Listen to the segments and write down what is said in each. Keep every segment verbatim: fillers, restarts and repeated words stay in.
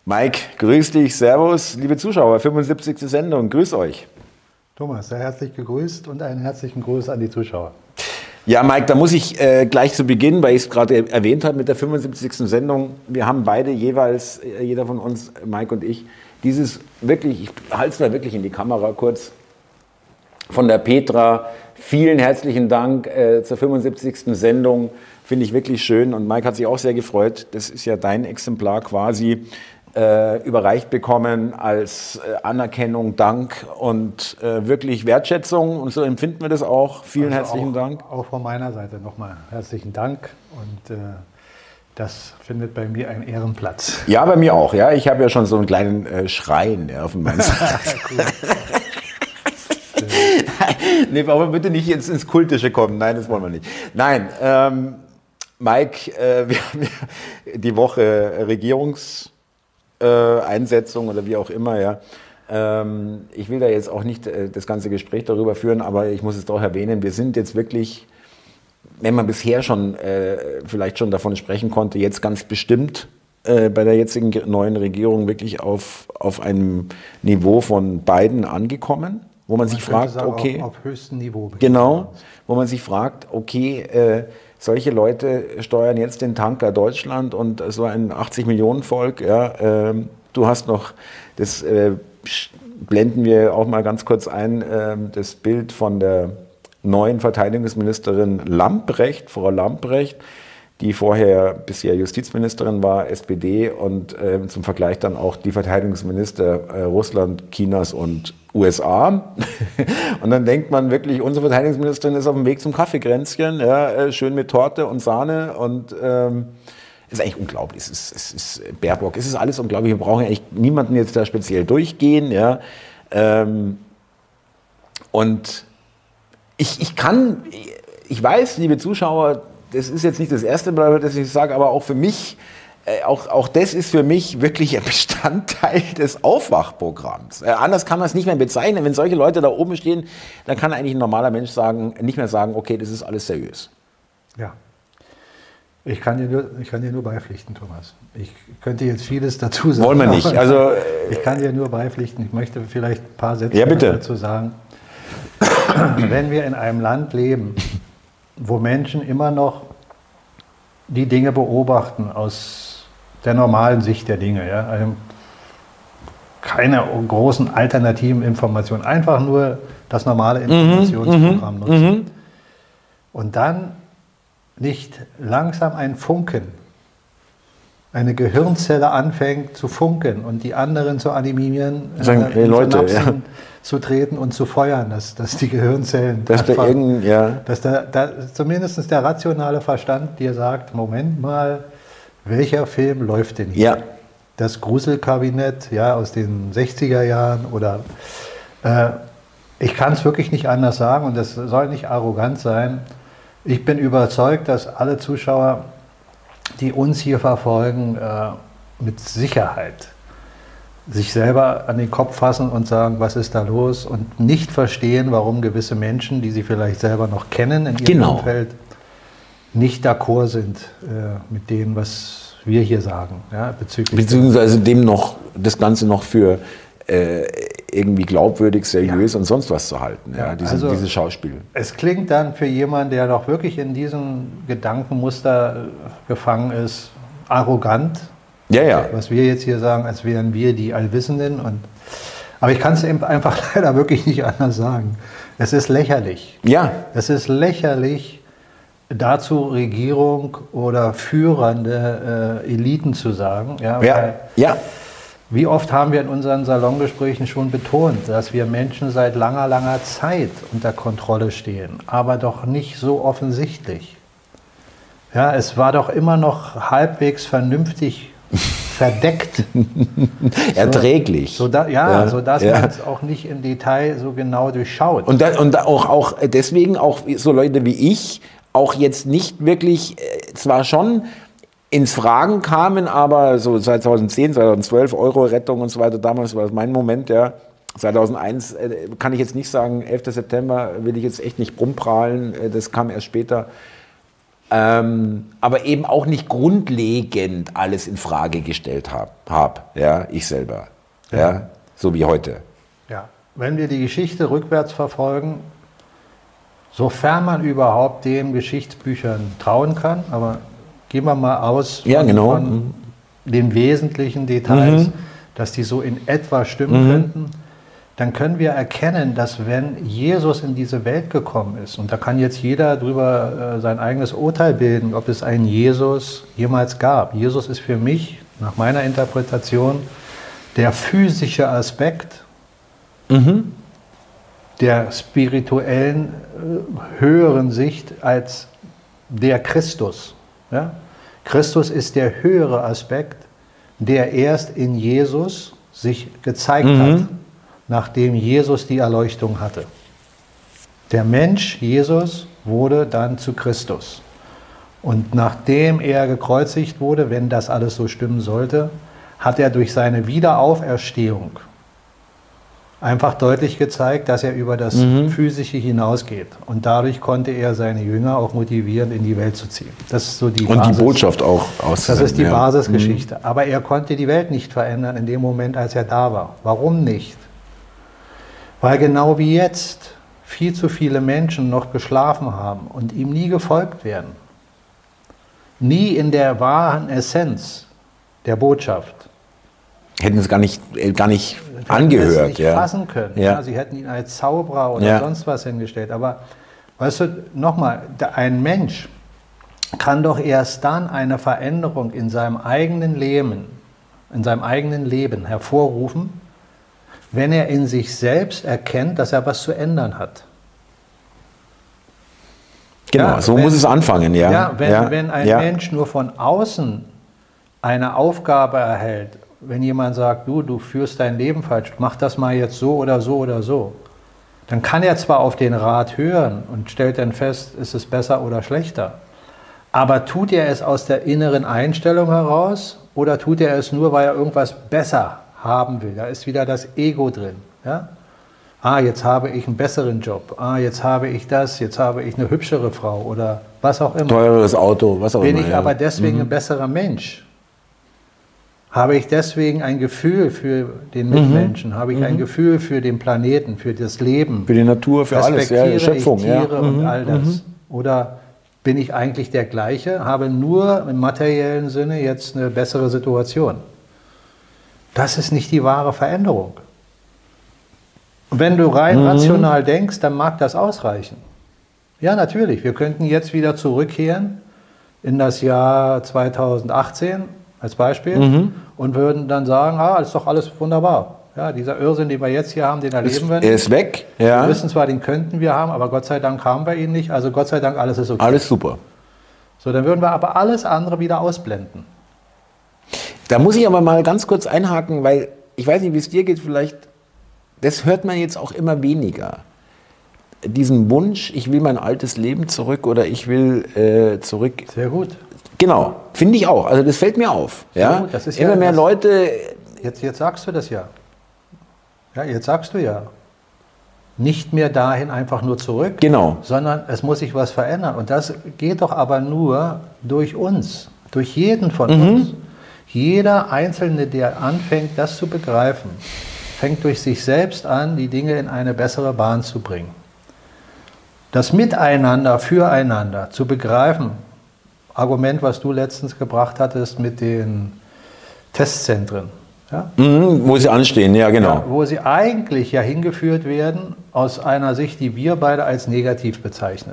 Mike, grüß dich, servus, liebe Zuschauer, fünfundsiebzigste Sendung, grüß euch. Thomas, sehr herzlich gegrüßt und einen herzlichen Gruß an die Zuschauer. Ja, Mike, da muss ich äh, gleich zu Beginn, weil ich es gerade erwähnt habe mit der fünfundsiebzigsten Sendung, wir haben beide jeweils, äh, jeder von uns, Mike und ich, dieses wirklich, ich halte es mal wirklich in die Kamera kurz, von der Petra, vielen herzlichen Dank äh, zur fünfundsiebzigsten Sendung, finde ich wirklich schön und Mike hat sich auch sehr gefreut, das ist ja dein Exemplar quasi, Äh, überreicht bekommen als äh, Anerkennung, Dank und äh, wirklich Wertschätzung und so empfinden wir das auch. Vielen also herzlichen auch, Dank. Auch von meiner Seite nochmal herzlichen Dank und äh, das findet bei mir einen Ehrenplatz. Ja, bei mir auch. Ja, ich habe ja schon so einen kleinen äh, Schrein ja, auf meinem Nee, aber bitte nicht jetzt ins Kultische kommen. Nein, das wollen wir nicht. Nein, ähm, Mike, äh, wir haben ja die Woche Regierungs Äh, Einsetzung oder wie auch immer, ja. Ähm, ich will da jetzt auch nicht äh, das ganze Gespräch darüber führen, aber ich muss es doch erwähnen, wir sind jetzt wirklich, wenn man bisher schon äh, vielleicht schon davon sprechen konnte, jetzt ganz bestimmt äh, bei der jetzigen neuen Regierung wirklich auf, auf einem Niveau von Biden angekommen, wo man, man sich fragt, sagen, okay, auf, auf höchstem Niveau. Genau, wo man sich fragt, okay, äh, solche Leute steuern jetzt den Tanker Deutschland und so ein achtzig Millionen Volk. Ja, äh, du hast noch, das äh, blenden wir auch mal ganz kurz ein, äh, das Bild von der neuen Verteidigungsministerin Lambrecht, Frau Lambrecht, die vorher bisher Justizministerin war, S P D und äh, zum Vergleich dann auch die Verteidigungsminister äh, Russland, Chinas und U S A. Und dann denkt man wirklich, unsere Verteidigungsministerin ist auf dem Weg zum Kaffeekränzchen, ja, äh, schön mit Torte und Sahne und ähm, ist eigentlich unglaublich. Es ist, es ist Baerbock, es ist alles unglaublich. Wir brauchen eigentlich niemanden jetzt da speziell durchgehen. Ja. Ähm, und ich, ich kann, ich weiß, liebe Zuschauer, das ist jetzt nicht das erste Mal, dass ich das sage, aber auch für mich, äh, auch, auch das ist für mich wirklich ein Bestandteil des Aufwachprogramms. Äh, anders kann man es nicht mehr bezeichnen. Wenn solche Leute da oben stehen, dann kann eigentlich ein normaler Mensch sagen, nicht mehr sagen, okay, das ist alles seriös. Ja, ich kann dir nur, ich kann dir nur beipflichten, Thomas. Ich könnte jetzt vieles dazu sagen. Wollen wir nicht. Also, ich kann dir nur beipflichten. Ich möchte vielleicht ein paar Sätze ja, bitte. dazu sagen. Wenn wir in einem Land leben, wo Menschen immer noch die Dinge beobachten aus der normalen Sicht der Dinge, ja? Also keine großen alternativen Informationen, einfach nur das normale Informationsprogramm mhm, nutzen. Mhm. Und dann nicht langsam ein Funken, eine Gehirnzelle anfängt zu funken und die anderen zu animieren, Sagen, äh, hey, Leute, ja. zu treten und zu feuern, dass, dass die Gehirnzellen, dass, einfach, da irgend, ja. dass da, da zumindest der rationale Verstand dir sagt, Moment mal, welcher Film läuft denn hier? Ja. Das Gruselkabinett, ja, aus den sechziger Jahren oder äh, ich kann es wirklich nicht anders sagen und das soll nicht arrogant sein. Ich bin überzeugt, dass alle Zuschauer, die uns hier verfolgen, äh, mit Sicherheit sich selber an den Kopf fassen und sagen, was ist da los und nicht verstehen, warum gewisse Menschen, die sie vielleicht selber noch kennen in ihrem genau. Umfeld, nicht d'accord sind äh, mit dem, was wir hier sagen. Ja, bezüglich Beziehungsweise dem noch, das Ganze noch für äh, irgendwie glaubwürdig, seriös ja. und sonst was zu halten, ja, ja, diese, also, dieses Schauspiel. Es klingt dann für jemanden, der noch wirklich in diesem Gedankenmuster gefangen ist, arrogant. Ja, ja. Was wir jetzt hier sagen, als wären wir die Allwissenden. Und, aber ich kann es einfach leider wirklich nicht anders sagen. Es ist lächerlich. Ja. Es ist lächerlich, dazu Regierung oder führende äh, Eliten zu sagen. Ja, ja. Weil, ja. Wie oft haben wir in unseren Salongesprächen schon betont, dass wir Menschen seit langer, langer Zeit unter Kontrolle stehen, aber doch nicht so offensichtlich. Ja, es war doch immer noch halbwegs vernünftig verdeckt. Erträglich. So, so da, ja, ja, sodass ja. man es auch nicht im Detail so genau durchschaut. Und, da, und auch, auch deswegen auch so Leute wie ich auch jetzt nicht wirklich, zwar schon ins Fragen kamen, aber so zweitausendzehn, zweitausendzwölf, Euro-Rettung und so weiter, damals war das mein Moment, ja. zweitausendeins äh, kann ich jetzt nicht sagen, elfter September will ich jetzt echt nicht rumprahlen, äh, das kam erst später. ähm, aber eben auch nicht grundlegend alles in Frage gestellt habe, hab, ja, ich selber, ja. Ja, so wie heute. Ja, wenn wir die Geschichte rückwärts verfolgen, sofern man überhaupt den Geschichtsbüchern trauen kann, aber gehen wir mal aus von, ja, genau. von den wesentlichen Details, mhm. dass die so in etwa stimmen mhm. könnten, dann können wir erkennen, dass wenn Jesus in diese Welt gekommen ist, und da kann jetzt jeder darüber äh, sein eigenes Urteil bilden, ob es einen Jesus jemals gab. Jesus ist für mich, nach meiner Interpretation, der physische Aspekt mhm. der spirituellen, äh, höheren Sicht als der Christus. Ja? Christus ist der höhere Aspekt, der erst in Jesus sich gezeigt mhm. hat, nachdem Jesus die Erleuchtung hatte. Der Mensch, Jesus, wurde dann zu Christus. Und nachdem er gekreuzigt wurde, wenn das alles so stimmen sollte, hat er durch seine Wiederauferstehung einfach deutlich gezeigt, dass er über das mhm. Physische hinausgeht. Und dadurch konnte er seine Jünger auch motivieren, in die Welt zu ziehen. Das ist so die Und Basis. die Botschaft auch auszusenden. Das ist die ja. Basisgeschichte. Mhm. Aber er konnte die Welt nicht verändern in dem Moment, als er da war. Warum nicht? Weil genau wie jetzt viel zu viele Menschen noch geschlafen haben und ihm nie gefolgt werden. Nie in der wahren Essenz der Botschaft. Hätten es gar nicht, gar nicht hätten angehört. Es nicht ja. fassen können. Ja. Ja, sie hätten ihn als Zauberer oder ja. sonst was hingestellt. Aber weißt du, nochmal, ein Mensch kann doch erst dann eine Veränderung in seinem eigenen Leben, in seinem eigenen Leben hervorrufen, wenn er in sich selbst erkennt, dass er was zu ändern hat. Genau, ja, so wenn, muss es anfangen. Ja, ja, wenn, ja. wenn ein ja. Mensch nur von außen eine Aufgabe erhält, wenn jemand sagt, du, du führst dein Leben falsch, mach das mal jetzt so oder so oder so, dann kann er zwar auf den Rat hören und stellt dann fest, ist es besser oder schlechter, aber tut er es aus der inneren Einstellung heraus oder tut er es nur, weil er irgendwas besser haben will? Da ist wieder das Ego drin. Ja? Ah, jetzt habe ich einen besseren Job. Ah, jetzt habe ich das, jetzt habe ich eine hübschere Frau oder was auch immer. Teureres Auto, was auch Bin immer. Bin ich ja. aber deswegen mhm. ein besserer Mensch? Habe ich deswegen ein Gefühl für den Mitmenschen? Mhm. Habe ich mhm. ein Gefühl für den Planeten, für das Leben? Für die Natur, für alles, ja, die Schöpfung. Ich Tiere ja. und mhm. all das? Mhm. Oder bin ich eigentlich der Gleiche, habe nur im materiellen Sinne jetzt eine bessere Situation? Das ist nicht die wahre Veränderung. Und wenn du rein mhm. rational denkst, dann mag das ausreichen. Ja, natürlich. Wir könnten jetzt wieder zurückkehren in das Jahr zweitausendachtzehn als Beispiel mhm. und würden dann sagen, ah, ist doch alles wunderbar. Ja, dieser Irrsinn, den wir jetzt hier haben, den erleben wir nicht. Er ist weg. Ja. Wir wissen zwar, den könnten wir haben, aber Gott sei Dank haben wir ihn nicht. Also Gott sei Dank, alles ist okay. Alles super. So, dann würden wir aber alles andere wieder ausblenden. Da muss ich aber mal ganz kurz einhaken, weil ich weiß nicht, wie es dir geht, vielleicht, das hört man jetzt auch immer weniger. Diesen Wunsch, ich will mein altes Leben zurück oder ich will äh, zurück. Sehr gut. Genau, finde ich auch. Also das fällt mir auf. Ja? Gut, das ist immer ja, mehr das, Leute. Jetzt, jetzt sagst du das ja. Ja, jetzt sagst du ja. Nicht mehr dahin einfach nur zurück, genau. sondern es muss sich was verändern. Und das geht doch aber nur durch uns, durch jeden von mhm. uns. Jeder Einzelne, der anfängt, das zu begreifen, fängt durch sich selbst an, die Dinge in eine bessere Bahn zu bringen. Das Miteinander, Füreinander zu begreifen, Argument, was du letztens gebracht hattest mit den Testzentren. Ja? Mhm, wo sie anstehen, ja genau. Ja, wo sie eigentlich ja hingeführt werden, aus einer Sicht, die wir beide als negativ bezeichnen.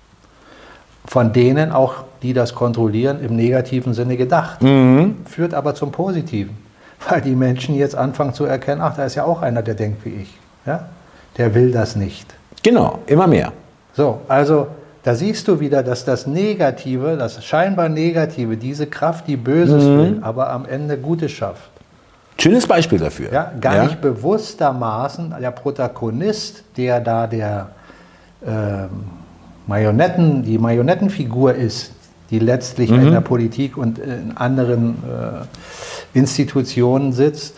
Von denen auch, die das kontrollieren, im negativen Sinne gedacht. Mhm. Führt aber zum Positiven. Weil die Menschen jetzt anfangen zu erkennen, ach, da ist ja auch einer, der denkt wie ich. Ja? Der will das nicht. Genau, immer mehr. So, also da siehst du wieder, dass das Negative, das scheinbar Negative, diese Kraft, die Böses mhm. will, aber am Ende Gutes schafft. Schönes Beispiel dafür. Ja, gar ja. nicht bewusstermaßen der Protagonist, der da der ähm, Marionetten, die Marionettenfigur ist, die letztlich mhm. in der Politik und in anderen äh, Institutionen sitzt,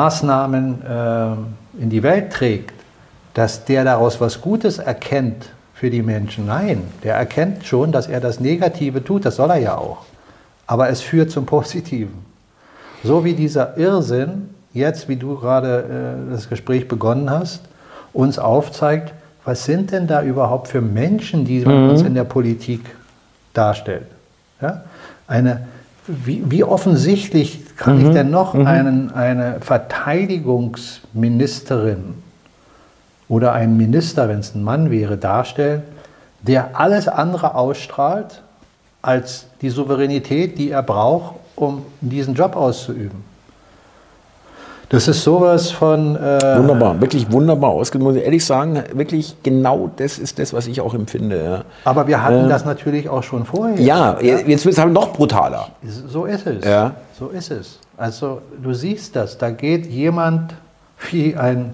Maßnahmen äh, in die Welt trägt, dass der daraus was Gutes erkennt für die Menschen. Nein, der erkennt schon, dass er das Negative tut, das soll er ja auch. Aber es führt zum Positiven. So wie dieser Irrsinn, jetzt wie du gerade äh, das Gespräch begonnen hast, uns aufzeigt, was sind denn da überhaupt für Menschen, die man mhm. uns in der Politik darstellt. Ja? Eine, wie, wie offensichtlich kann mhm. ich denn noch mhm. einen, eine Verteidigungsministerin oder einen Minister, wenn es ein Mann wäre, darstellen, der alles andere ausstrahlt als die Souveränität, die er braucht, um diesen Job auszuüben. Das ist sowas von... Äh wunderbar, wirklich wunderbar ausgedrückt. Muss ich ehrlich sagen, wirklich genau das ist das, was ich auch empfinde. Ja. Aber wir hatten äh, das natürlich auch schon vorher. Ja, ja. Jetzt wird es halt noch brutaler. So ist es. Ja. So ist es. Also du siehst das, da geht jemand wie ein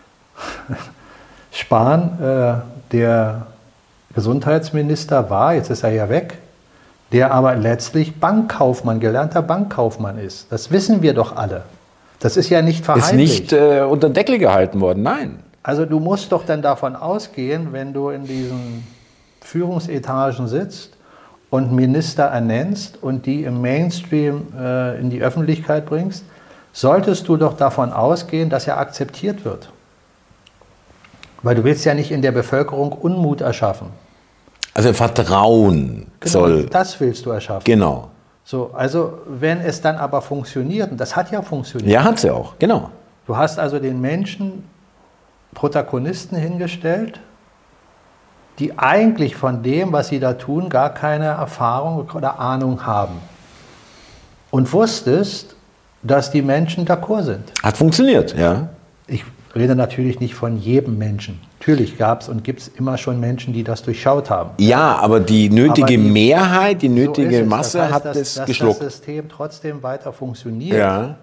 Spahn, äh, der Gesundheitsminister war, jetzt ist er ja weg, der aber letztlich Bankkaufmann, gelernter Bankkaufmann ist. Das wissen wir doch alle. Das ist ja nicht verheimlicht. Ist nicht äh, unter den Deckel gehalten worden, nein. Also du musst doch dann davon ausgehen, wenn du in diesen Führungsetagen sitzt und Minister ernennst und die im Mainstream äh, in die Öffentlichkeit bringst, solltest du doch davon ausgehen, dass er akzeptiert wird. Weil du willst ja nicht in der Bevölkerung Unmut erschaffen. Also Vertrauen Genau, soll... das willst du erschaffen. Genau. So, also wenn es dann aber funktioniert, und das hat ja funktioniert. Ja, hat sie auch, genau. Du hast also den Menschen Protagonisten hingestellt, die eigentlich von dem, was sie da tun, gar keine Erfahrung oder Ahnung haben. Und wusstest, dass die Menschen d'accord sind. Hat funktioniert, ja. Ich rede natürlich nicht von jedem Menschen. Natürlich gab es und gibt es immer schon Menschen, die das durchschaut haben. Ja, aber die nötige aber die, Mehrheit, die nötige so Masse das heißt, hat dass, es dass geschluckt. Das System trotzdem weiter funktioniert. Ja.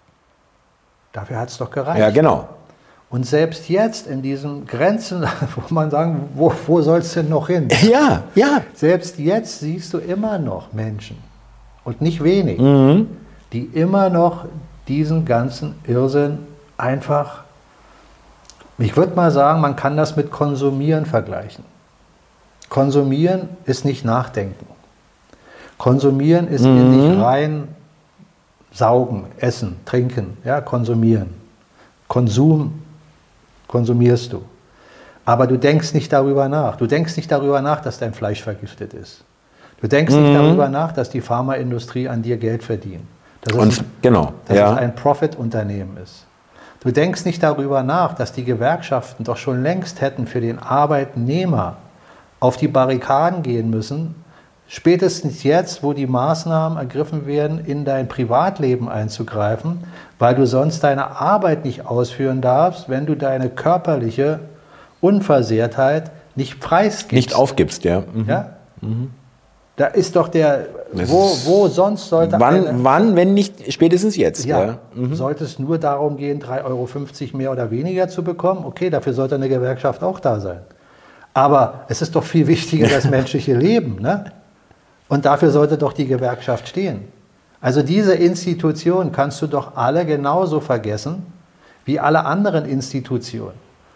Dafür hat es doch gereicht. Ja, genau. Und selbst jetzt in diesen Grenzen, wo man sagen, wo, wo soll es denn noch hin? Ja, ja. Selbst jetzt siehst du immer noch Menschen, und nicht wenig, Mhm. die immer noch diesen ganzen Irrsinn einfach, ich würde mal sagen, man kann das mit Konsumieren vergleichen. Konsumieren ist nicht Nachdenken. Konsumieren ist Mhm. in dich rein saugen, essen, trinken, ja, konsumieren. Konsum konsumierst du. Aber du denkst nicht darüber nach. Du denkst nicht darüber nach, dass dein Fleisch vergiftet ist. Du denkst Mhm. nicht darüber nach, dass die Pharmaindustrie an dir Geld verdient. Dass es, Und genau, dass ja. es ein Profit-Unternehmen ist. Du denkst nicht darüber nach, dass die Gewerkschaften doch schon längst hätten für den Arbeitnehmer auf die Barrikaden gehen müssen, spätestens jetzt, wo die Maßnahmen ergriffen werden, in dein Privatleben einzugreifen, weil du sonst deine Arbeit nicht ausführen darfst, wenn du deine körperliche Unversehrtheit nicht preisgibst. Nicht aufgibst, ja. Mhm. Ja? Mhm. Da ist doch der, Das wo, ist- wo sonst sollte Wann, eine, wann, wenn nicht spätestens jetzt? ja, Ja. Mhm. sollte es nur darum gehen, drei Euro fünfzig mehr oder weniger zu bekommen? Okay, dafür sollte eine Gewerkschaft auch da sein. Aber es ist doch viel wichtiger das menschliche Leben, ne? Und dafür sollte doch die Gewerkschaft stehen. Also diese Institution kannst du doch alle genauso vergessen wie alle anderen Institutionen.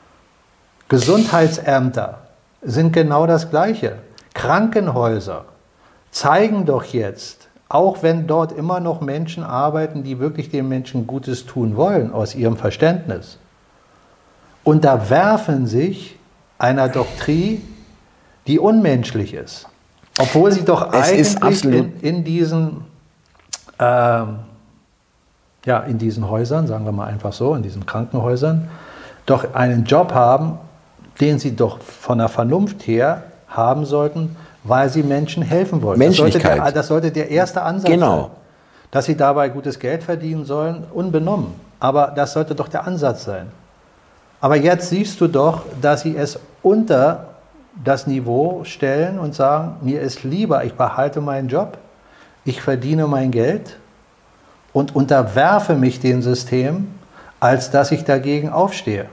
Gesundheitsämter sind genau das Gleiche. Krankenhäuser zeigen doch jetzt, auch wenn dort immer noch Menschen arbeiten, die wirklich den Menschen Gutes tun wollen, aus ihrem Verständnis, unterwerfen sich einer Doktrin, die unmenschlich ist. Obwohl sie doch Es ist eigentlich absolut- in, in, diesen, ähm, ja, in diesen Häusern, sagen wir mal einfach so, in diesen Krankenhäusern, doch einen Job haben, den sie doch von der Vernunft her haben sollten, weil sie Menschen helfen wollen. Das sollte Menschlichkeit. der, das sollte der erste Ansatz Genau. sein. Dass sie dabei gutes Geld verdienen sollen, unbenommen. Aber das sollte doch der Ansatz sein. Aber jetzt siehst du doch, dass sie es unter das Niveau stellen und sagen, mir ist lieber, ich behalte meinen Job, ich verdiene mein Geld und unterwerfe mich dem System, als dass ich dagegen aufstehe.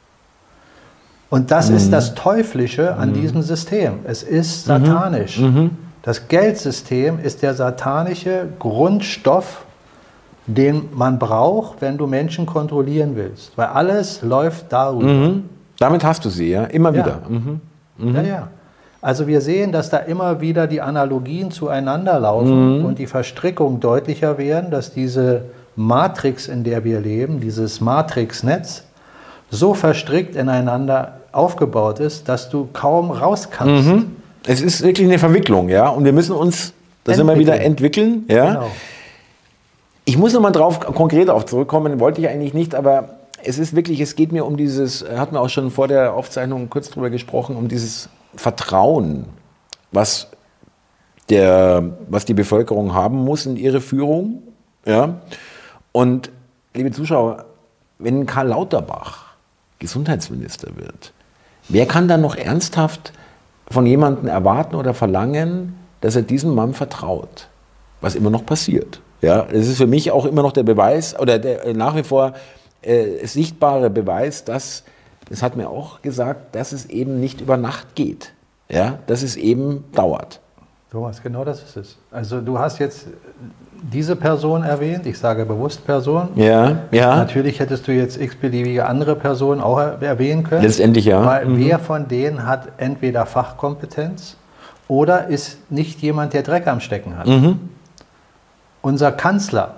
Und das Mhm. ist das Teuflische an Mhm. diesem System. Es ist satanisch. Mhm. Das Geldsystem ist der satanische Grundstoff, den man braucht, wenn du Menschen kontrollieren willst. Weil alles läuft darüber. Mhm. Damit hast du sie, ja, immer Ja. wieder. Mhm. Mhm. Ja, ja. Also wir sehen, dass da immer wieder die Analogien zueinander laufen mhm. und die Verstrickungen deutlicher werden, dass diese Matrix, in der wir leben, dieses Matrixnetz, so verstrickt ineinander aufgebaut ist, dass du kaum raus kannst. Mhm. Es ist wirklich eine Verwicklung, ja, und wir müssen uns, da sind wir wieder, entwickeln. Ja. Genau. Ich muss nochmal drauf konkret auf zurückkommen, wollte ich eigentlich nicht, aber es ist wirklich, es geht mir um dieses, hatten wir auch schon vor der Aufzeichnung kurz drüber gesprochen, um dieses Vertrauen, was, der, was die Bevölkerung haben muss in ihre Führung. Ja? Und liebe Zuschauer, wenn Karl Lauterbach Gesundheitsminister wird, wer kann dann noch ernsthaft von jemandem erwarten oder verlangen, dass er diesem Mann vertraut, was immer noch passiert. Ja? Das ist für mich auch immer noch der Beweis oder der nach wie vor äh, sichtbare Beweis, dass, das hat mir auch gesagt, dass es eben nicht über Nacht geht, ja? Dass es eben dauert. Thomas, genau das ist es. Also du hast jetzt diese Person erwähnt, ich sage bewusst Person. Ja, ja. Natürlich hättest du jetzt x-beliebige andere Personen auch erwähnen können. Letztendlich ja. Weil mhm. wer von denen hat entweder Fachkompetenz oder ist nicht jemand, der Dreck am Stecken hat. Mhm. Unser Kanzler,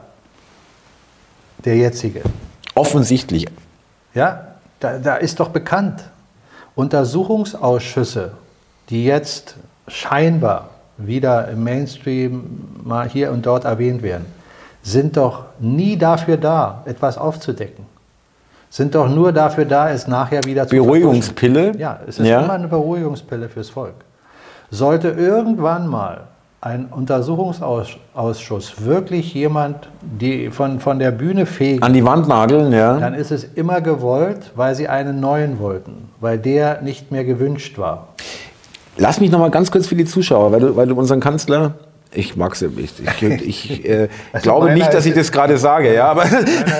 der jetzige. Offensichtlich. Ja, da, da ist doch bekannt. Untersuchungsausschüsse, die jetzt scheinbar wieder im Mainstream mal hier und dort erwähnt werden, sind doch nie dafür da, etwas aufzudecken. Sind doch nur dafür da, es nachher wieder zu Beruhigungspille? Ja, es ist ja. immer eine Beruhigungspille fürs Volk. Sollte irgendwann mal ein Untersuchungsausschuss wirklich jemand die von, von der Bühne fegen, an die Wand nageln, ja. Dann ist es immer gewollt, weil sie einen neuen wollten, weil der nicht mehr gewünscht war. Lass mich noch mal ganz kurz für die Zuschauer, weil du, weil du unseren Kanzler, ich mag sie nicht, ich, ich, ich äh, also glaube nicht, dass ich das gerade sage, ja, aber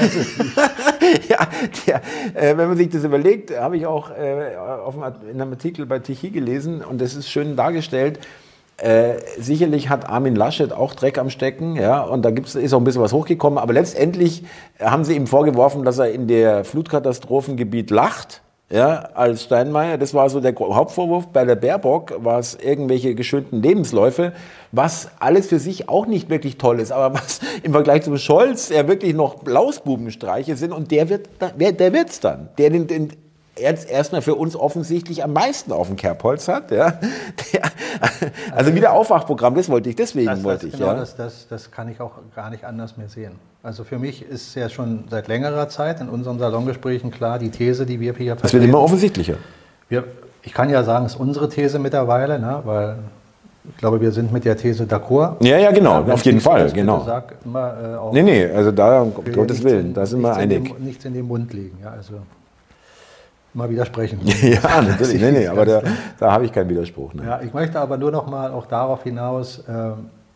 ja, der, äh, wenn man sich das überlegt, habe ich auch äh, auf einem, in einem Artikel bei Tichy gelesen und das ist schön dargestellt. Äh, sicherlich hat Armin Laschet auch Dreck am Stecken, ja, und da gibt's, ist auch ein bisschen was hochgekommen, aber letztendlich haben sie ihm vorgeworfen, dass er in der Flutkatastrophengebiet lacht. Ja, als Steinmeier, das war so der Hauptvorwurf. Bei der Baerbock war es irgendwelche geschönten Lebensläufe, was alles für sich auch nicht wirklich toll ist, aber was im Vergleich zu Scholz ja wirklich noch Lausbubenstreiche sind und der wird, der wird's dann, der den, den jetzt erstmal für uns offensichtlich am meisten auf dem Kerbholz hat. Ja. Der, also wieder Aufwachprogramm, das wollte ich, deswegen das, das, wollte ich. Genau, ja. das, das, das kann ich auch gar nicht anders mehr sehen. Also für mich ist ja schon seit längerer Zeit in unseren Salongesprächen klar, die These, die wir hier vertreten. Das wird immer offensichtlicher. Wir, ich kann ja sagen, es ist unsere These mittlerweile, ne, weil ich glaube, wir sind mit der These d'accord. Ja, ja, genau, ja, auf jeden Fall, genau. Sag, immer, äh, auch nee, nee, also da, um Gottes Willen, da sind wir einig. Dem, nichts in den Mund legen, ja, also mal widersprechen. Ja, natürlich, nee, nee, aber da, da habe ich keinen Widerspruch. Ne? Ja, ich möchte aber nur noch mal auch darauf hinaus, äh,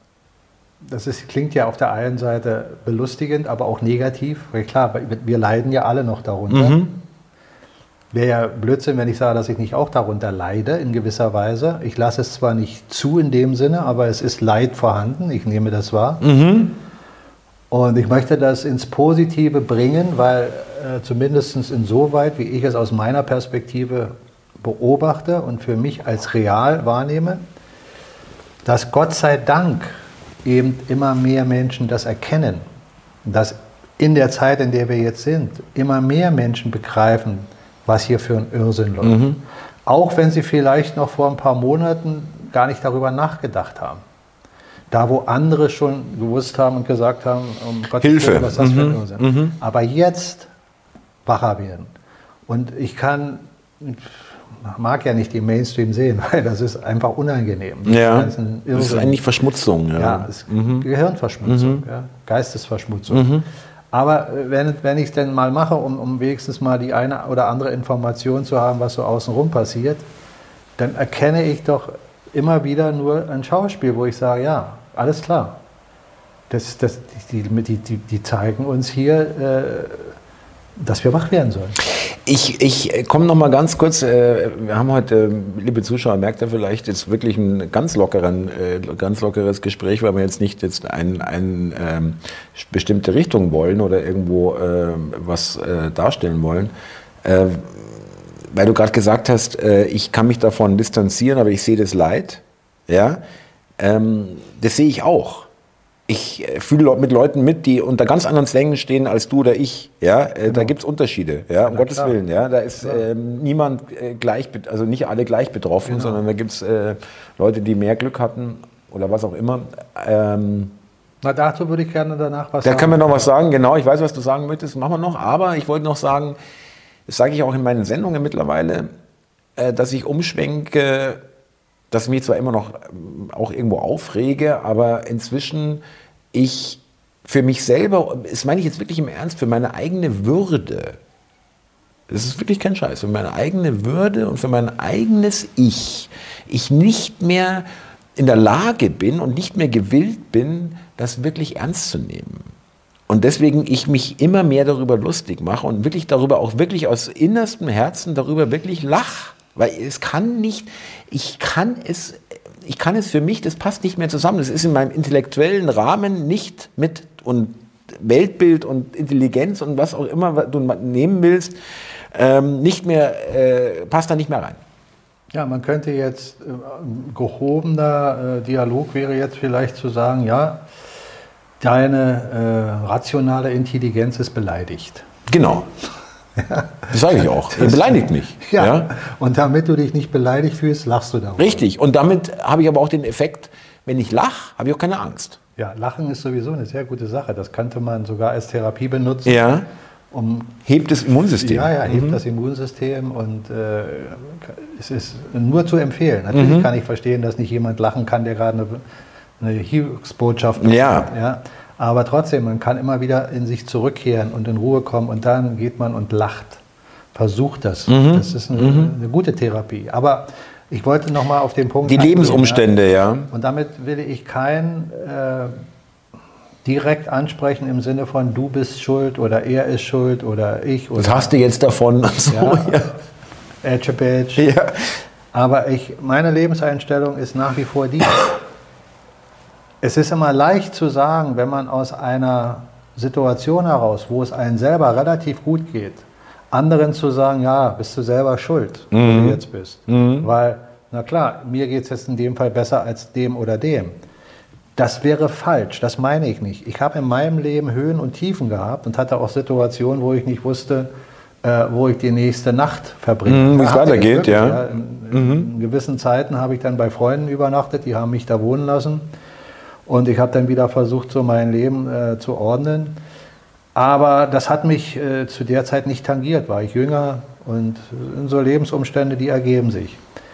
das ist, klingt ja auf der einen Seite belustigend, aber auch negativ, weil klar, wir leiden ja alle noch darunter. Mhm. Wäre ja Blödsinn, wenn ich sage, dass ich nicht auch darunter leide, in gewisser Weise. Ich lasse es zwar nicht zu in dem Sinne, aber es ist Leid vorhanden, ich nehme das wahr. Mhm. Und ich möchte das ins Positive bringen, weil äh, zumindest insoweit, wie ich es aus meiner Perspektive beobachte und für mich als real wahrnehme, dass Gott sei Dank eben immer mehr Menschen das erkennen, dass in der Zeit, in der wir jetzt sind, immer mehr Menschen begreifen, was hier für ein Irrsinn läuft. Mhm. Auch wenn sie vielleicht noch vor ein paar Monaten gar nicht darüber nachgedacht haben. Da, wo andere schon gewusst haben und gesagt haben, um Gottes Willen, was das mhm. für ein Irrsinn. Mhm. Aber jetzt wacher werden. Und ich kann, mag ja nicht den Mainstream sehen, weil das ist einfach unangenehm. Ja, das ist, das ist eigentlich Verschmutzung. Ja, ja es ist mhm. Gehirnverschmutzung, mhm. ja, Geistesverschmutzung. Mhm. Aber wenn, wenn ich es denn mal mache, um, um wenigstens mal die eine oder andere Information zu haben, was so außenrum passiert, dann erkenne ich doch immer wieder nur ein Schauspiel, wo ich sage, ja, alles klar. Das, das, die, die, die, die zeigen uns hier, äh, dass wir wach werden sollen. Ich, ich komme noch mal ganz kurz, äh, wir haben heute, äh, liebe Zuschauer, merkt ihr vielleicht, jetzt wirklich ein ganz, lockeren, äh, ganz lockeres Gespräch, weil wir jetzt nicht jetzt eine ein, ähm, bestimmte Richtung wollen oder irgendwo äh, was äh, darstellen wollen. Äh, weil du gerade gesagt hast, äh, ich kann mich davon distanzieren, aber ich sehe das Leid. Ja, ähm, das sehe ich auch. Ich äh, fühle mit Leuten mit, die unter ganz anderen Zwängen stehen als du oder ich. Ja, äh, genau. Da gibt es Unterschiede. Ja, um ja, Gottes klar. Willen. Ja, da ist äh, niemand äh, gleich, also nicht alle gleich betroffen, genau. sondern da gibt es äh, Leute, die mehr Glück hatten oder was auch immer. Ähm, Na, dazu würde ich gerne danach was da sagen. Da können wir noch was sagen. Genau, ich weiß, was du sagen möchtest. Machen wir noch. Aber ich wollte noch sagen, das sage ich auch in meinen Sendungen mittlerweile, äh, dass ich umschwenke. Dass ich mich zwar immer noch auch irgendwo aufrege, aber inzwischen ich für mich selber, das meine ich jetzt wirklich im Ernst, für meine eigene Würde, das ist wirklich kein Scheiß, für meine eigene Würde und für mein eigenes Ich, ich nicht mehr in der Lage bin und nicht mehr gewillt bin, das wirklich ernst zu nehmen. Und deswegen ich mich immer mehr darüber lustig mache und wirklich darüber auch wirklich aus innerstem Herzen darüber wirklich lache. Weil es kann nicht, ich kann es, ich kann es für mich, das passt nicht mehr zusammen. Das ist in meinem intellektuellen Rahmen nicht mit und Weltbild und Intelligenz und was auch immer du nehmen willst, ähm, nicht mehr, äh, passt da nicht mehr rein. Ja, man könnte jetzt, äh, ein gehobener äh, Dialog wäre jetzt vielleicht zu sagen, ja, deine äh, rationale Intelligenz ist beleidigt. Genau. Ja. Das sage ich auch. Ihr beleidigt mich. Ja. Ja. Und damit du dich nicht beleidigt fühlst, lachst du darüber. Richtig. Und damit habe ich aber auch den Effekt, wenn ich lache, habe ich auch keine Angst. Ja, Lachen ist sowieso eine sehr gute Sache. Das könnte man sogar als Therapie benutzen. Ja. Um, hebt das Immunsystem. Ja, ja, hebt mhm. das Immunsystem. Und äh, es ist nur zu empfehlen. Natürlich mhm. kann ich verstehen, dass nicht jemand lachen kann, der gerade eine, eine Hilfsbotschaft macht. Ja. Ja. Aber trotzdem, man kann immer wieder in sich zurückkehren und in Ruhe kommen und dann geht man und lacht. Versucht das. Mhm. Das ist eine, mhm. eine gute Therapie. Aber ich wollte noch mal auf den Punkt Die eingehen, Lebensumstände, ja. ja. Und damit will ich kein äh, direkt ansprechen im Sinne von du bist schuld oder er ist schuld oder ich. Oder Was hast du jetzt davon? So, ja. Ja. Edge, Badge. Ja. Aber ich, meine Lebenseinstellung ist nach wie vor die. Es ist immer leicht zu sagen, wenn man aus einer Situation heraus, wo es einem selber relativ gut geht, anderen zu sagen, ja, bist du selber schuld, mhm. wo du jetzt bist. Mhm. Weil, na klar, mir geht es jetzt in dem Fall besser als dem oder dem. Das wäre falsch, das meine ich nicht. Ich habe in meinem Leben Höhen und Tiefen gehabt und hatte auch Situationen, wo ich nicht wusste, äh, wo ich die nächste Nacht verbringe. Mhm, wie es weitergeht, wirklich, ja. ja. In, mhm. in gewissen Zeiten habe ich dann bei Freunden übernachtet, die haben mich da wohnen lassen. Und ich habe dann wieder versucht, so mein Leben äh, zu ordnen. Aber das hat mich äh, zu der Zeit nicht tangiert, war ich jünger und äh, so Lebensumstände, die ergeben sich.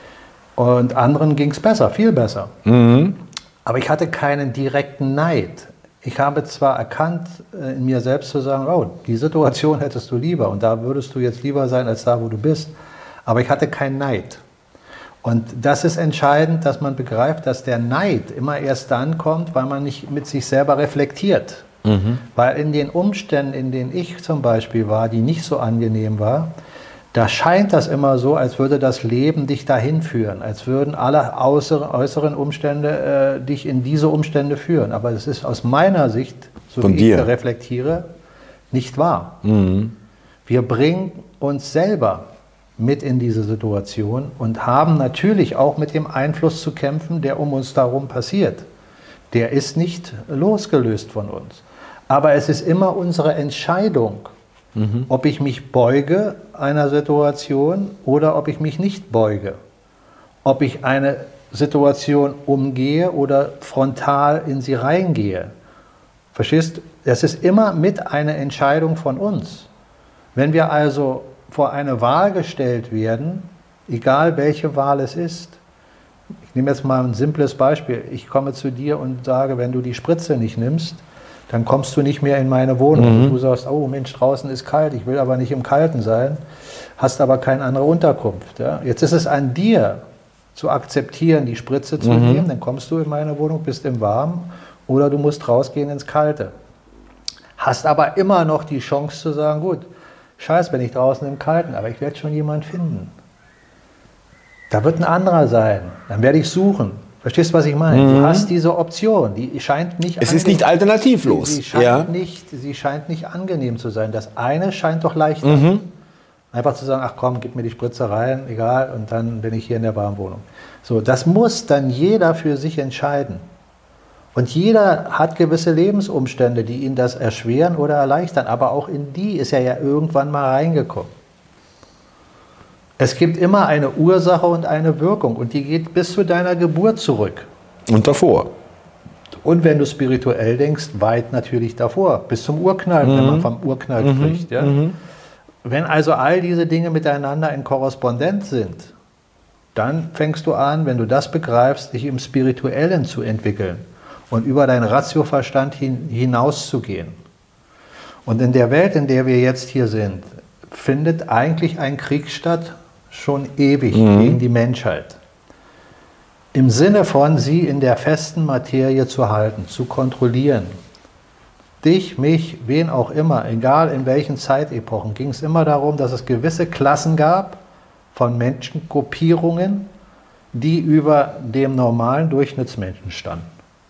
Und anderen ging es besser, viel besser. Mhm. Aber ich hatte keinen direkten Neid. Ich habe zwar erkannt, äh, in mir selbst zu sagen, oh, die Situation hättest du lieber und da würdest du jetzt lieber sein als da, wo du bist. Aber ich hatte keinen Neid. Und das ist entscheidend, dass man begreift, dass der Neid immer erst dann kommt, weil man nicht mit sich selber reflektiert. Mhm. Weil in den Umständen, in denen ich zum Beispiel war, die nicht so angenehm war, da scheint das immer so, als würde das Leben dich dahin führen, als würden alle äußeren Umstände äh, dich in diese Umstände führen. Aber es ist aus meiner Sicht, so Von wie dir. ich reflektiere, nicht wahr. Mhm. Wir bringen uns selber mit in diese Situation und haben natürlich auch mit dem Einfluss zu kämpfen, der um uns darum passiert. Der ist nicht losgelöst von uns. Aber es ist immer unsere Entscheidung, mhm. ob ich mich beuge einer Situation oder ob ich mich nicht beuge. Ob ich eine Situation umgehe oder frontal in sie reingehe. Verstehst du? Das ist immer mit einer Entscheidung von uns. Wenn wir also vor eine Wahl gestellt werden, egal welche Wahl es ist. Ich nehme jetzt mal ein simples Beispiel. Ich komme zu dir und sage, wenn du die Spritze nicht nimmst, dann kommst du nicht mehr in meine Wohnung. Mhm. Du sagst, oh Mensch, draußen ist kalt, ich will aber nicht im Kalten sein, hast aber keine andere Unterkunft. Ja? Jetzt ist es an dir zu akzeptieren, die Spritze zu mhm. nehmen, dann kommst du in meine Wohnung, bist im Warmen oder du musst rausgehen ins Kalte. Hast aber immer noch die Chance zu sagen, gut, Scheiß, bin ich draußen im Kalten, aber ich werde schon jemanden finden. Da wird ein anderer sein, dann werde ich suchen. Verstehst du, was ich meine? Mhm. Du hast diese Option, die scheint nicht Es ist nicht alternativlos. Sie, sie, scheint ja. nicht, sie scheint nicht angenehm zu sein. Das eine scheint doch leicht. Mhm. Einfach zu sagen, ach komm, gib mir die Spritze rein, egal, und dann bin ich hier in der Warmwohnung. So, das muss dann jeder für sich entscheiden. Und jeder hat gewisse Lebensumstände, die ihn das erschweren oder erleichtern, aber auch in die ist er ja irgendwann mal reingekommen. Es gibt immer eine Ursache und eine Wirkung und die geht bis zu deiner Geburt zurück. Und davor. Und wenn du spirituell denkst, weit natürlich davor, bis zum Urknall, mhm. wenn man vom Urknall mhm. spricht. Ja? Mhm. Wenn also all diese Dinge miteinander in Korrespondenz sind, dann fängst du an, wenn du das begreifst, dich im Spirituellen zu entwickeln und über deinen Ratioverstand hin, hinauszugehen. Und in der Welt, in der wir jetzt hier sind, findet eigentlich ein Krieg statt, schon ewig, mhm. gegen die Menschheit. Im Sinne von, sie in der festen Materie zu halten, zu kontrollieren. Dich, mich, wen auch immer, egal in welchen Zeitepochen, ging es immer darum, dass es gewisse Klassen gab von Menschengruppierungen, die über dem normalen Durchschnittsmenschen standen.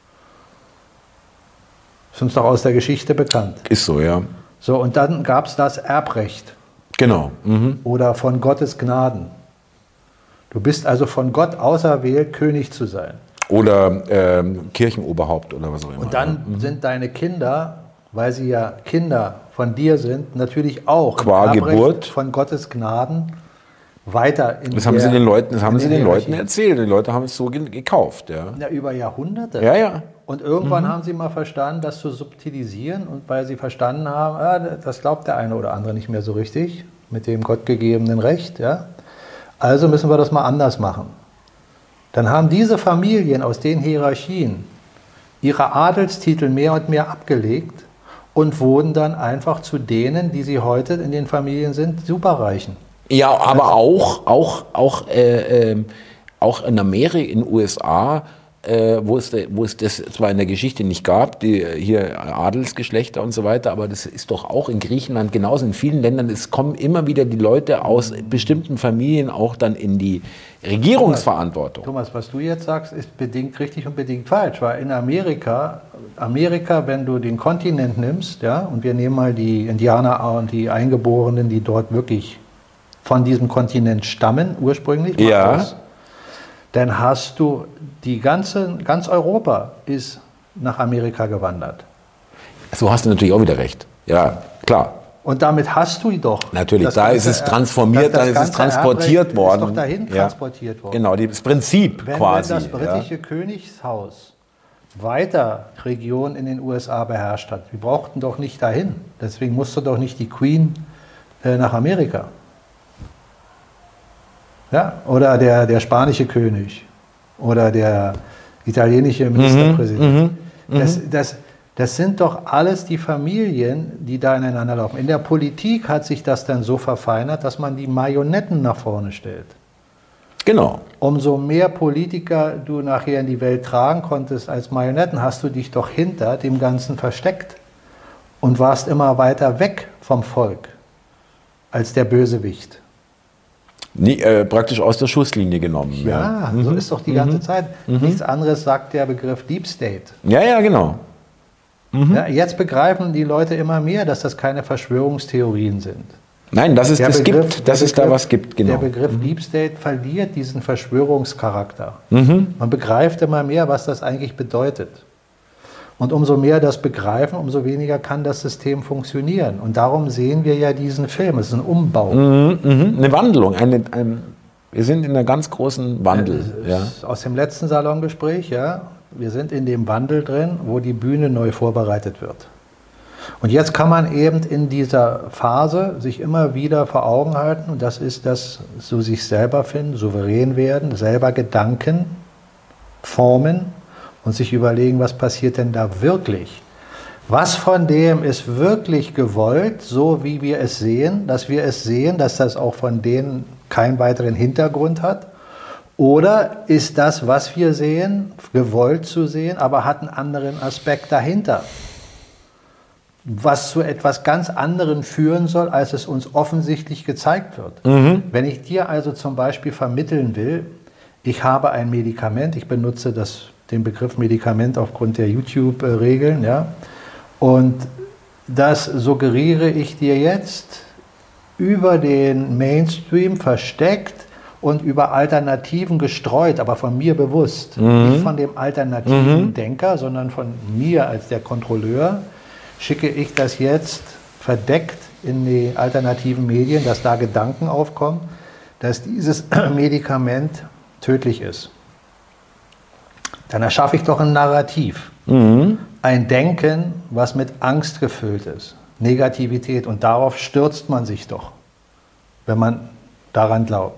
Das ist uns doch aus der Geschichte bekannt. Ist so, ja. So, und dann gab es das Erbrecht. Genau. Mhm. Oder von Gottes Gnaden. Du bist also von Gott auserwählt, König zu sein. Oder ähm, Kirchenoberhaupt oder was auch immer. Und dann mhm. sind deine Kinder, weil sie ja Kinder von dir sind, natürlich auch qua Geburt von Gottes Gnaden weiter in Das haben der, sie den Leuten, das haben sie den Leuten erzählt. Die Leute haben es so gekauft. Ja, ja über Jahrhunderte. Ja, ja. Und irgendwann mhm. haben sie mal verstanden, das zu subtilisieren. Und weil sie verstanden haben, ah, das glaubt der eine oder andere nicht mehr so richtig, mit dem gottgegebenen Recht. Ja? Also müssen wir das mal anders machen. Dann haben diese Familien aus den Hierarchien ihre Adelstitel mehr und mehr abgelegt und wurden dann einfach zu denen, die sie heute in den Familien sind, Superreichen. Ja, aber auch, auch, auch, äh, äh, auch in Amerika, in den U S A, äh, wo, es, wo es das zwar in der Geschichte nicht gab, die hier Adelsgeschlechter und so weiter, aber das ist doch auch in Griechenland genauso, in vielen Ländern, es kommen immer wieder die Leute aus bestimmten Familien auch dann in die Regierungsverantwortung. Thomas, Thomas, was du jetzt sagst, ist bedingt richtig und bedingt falsch, weil in Amerika, Amerika, wenn du den Kontinent nimmst, ja, und wir nehmen mal die Indianer und die Eingeborenen, die dort wirklich von diesem Kontinent stammen, ursprünglich, ja. aus, dann hast du die ganze, ganz Europa ist nach Amerika gewandert. So hast du natürlich auch wieder recht. Ja, klar. Und damit hast du doch. Natürlich, da ist es transformiert, da ist es transportiert worden. Ist doch dahin ja. transportiert worden. Genau, das Prinzip wenn, quasi. Wenn das britische ja. Königshaus weiter Regionen in den U S A beherrscht hat, wir brauchten doch nicht dahin. Deswegen musste doch nicht die Queen äh, nach Amerika. Ja, oder der, der spanische König oder der italienische Ministerpräsident. Mhm, mh, das, das, das sind doch alles die Familien, die da ineinander laufen. In der Politik hat sich das dann so verfeinert, dass man die Marionetten nach vorne stellt. Genau. Umso mehr Politiker du nachher in die Welt tragen konntest als Marionetten, hast du dich doch hinter dem Ganzen versteckt und warst immer weiter weg vom Volk als der Bösewicht. Nie, äh, praktisch aus der Schusslinie genommen. Ja, ja. so mhm. ist doch die ganze mhm. Zeit. Mhm. Nichts anderes sagt der Begriff Deep State. Ja, ja, genau. Mhm. Ja, jetzt begreifen die Leute immer mehr, dass das keine Verschwörungstheorien sind. Nein, dass es der das Begriff, gibt, dass es Begriff, da was gibt, genau. Der Begriff mhm. Deep State verliert diesen Verschwörungscharakter. Mhm. Man begreift immer mehr, was das eigentlich bedeutet. Und umso mehr das begreifen, umso weniger kann das System funktionieren. Und darum sehen wir ja diesen Film. Es ist ein Umbau. Mhm, mh. Eine Wandlung. Eine, ein, wir sind in einem ganz großen Wandel. Ja, ja. Aus dem letzten Salongespräch, ja. Wir sind in dem Wandel drin, wo die Bühne neu vorbereitet wird. Und jetzt kann man eben in dieser Phase sich immer wieder vor Augen halten, und das ist das, so sich selber finden, souverän werden, selber Gedanken formen, und sich überlegen, was passiert denn da wirklich? Was von dem ist wirklich gewollt, so wie wir es sehen, dass wir es sehen, dass das auch von denen keinen weiteren Hintergrund hat? Oder ist das, was wir sehen, gewollt zu sehen, aber hat einen anderen Aspekt dahinter? Was zu etwas ganz anderem führen soll, als es uns offensichtlich gezeigt wird. Mhm. Wenn ich dir also zum Beispiel vermitteln will, ich habe ein Medikament, ich benutze das den Begriff Medikament aufgrund der YouTube-Regeln, ja. Und das suggeriere ich dir jetzt über den Mainstream versteckt und über Alternativen gestreut, aber von mir bewusst. Mhm. Nicht von dem alternativen mhm. Denker, sondern von mir als der Kontrolleur schicke ich das jetzt verdeckt in die alternativen Medien, dass da Gedanken aufkommen, dass dieses Medikament tödlich ist. Dann erschaffe ich doch ein Narrativ. Mhm. Ein Denken, was mit Angst gefüllt ist. Negativität. Und darauf stürzt man sich doch, wenn man daran glaubt.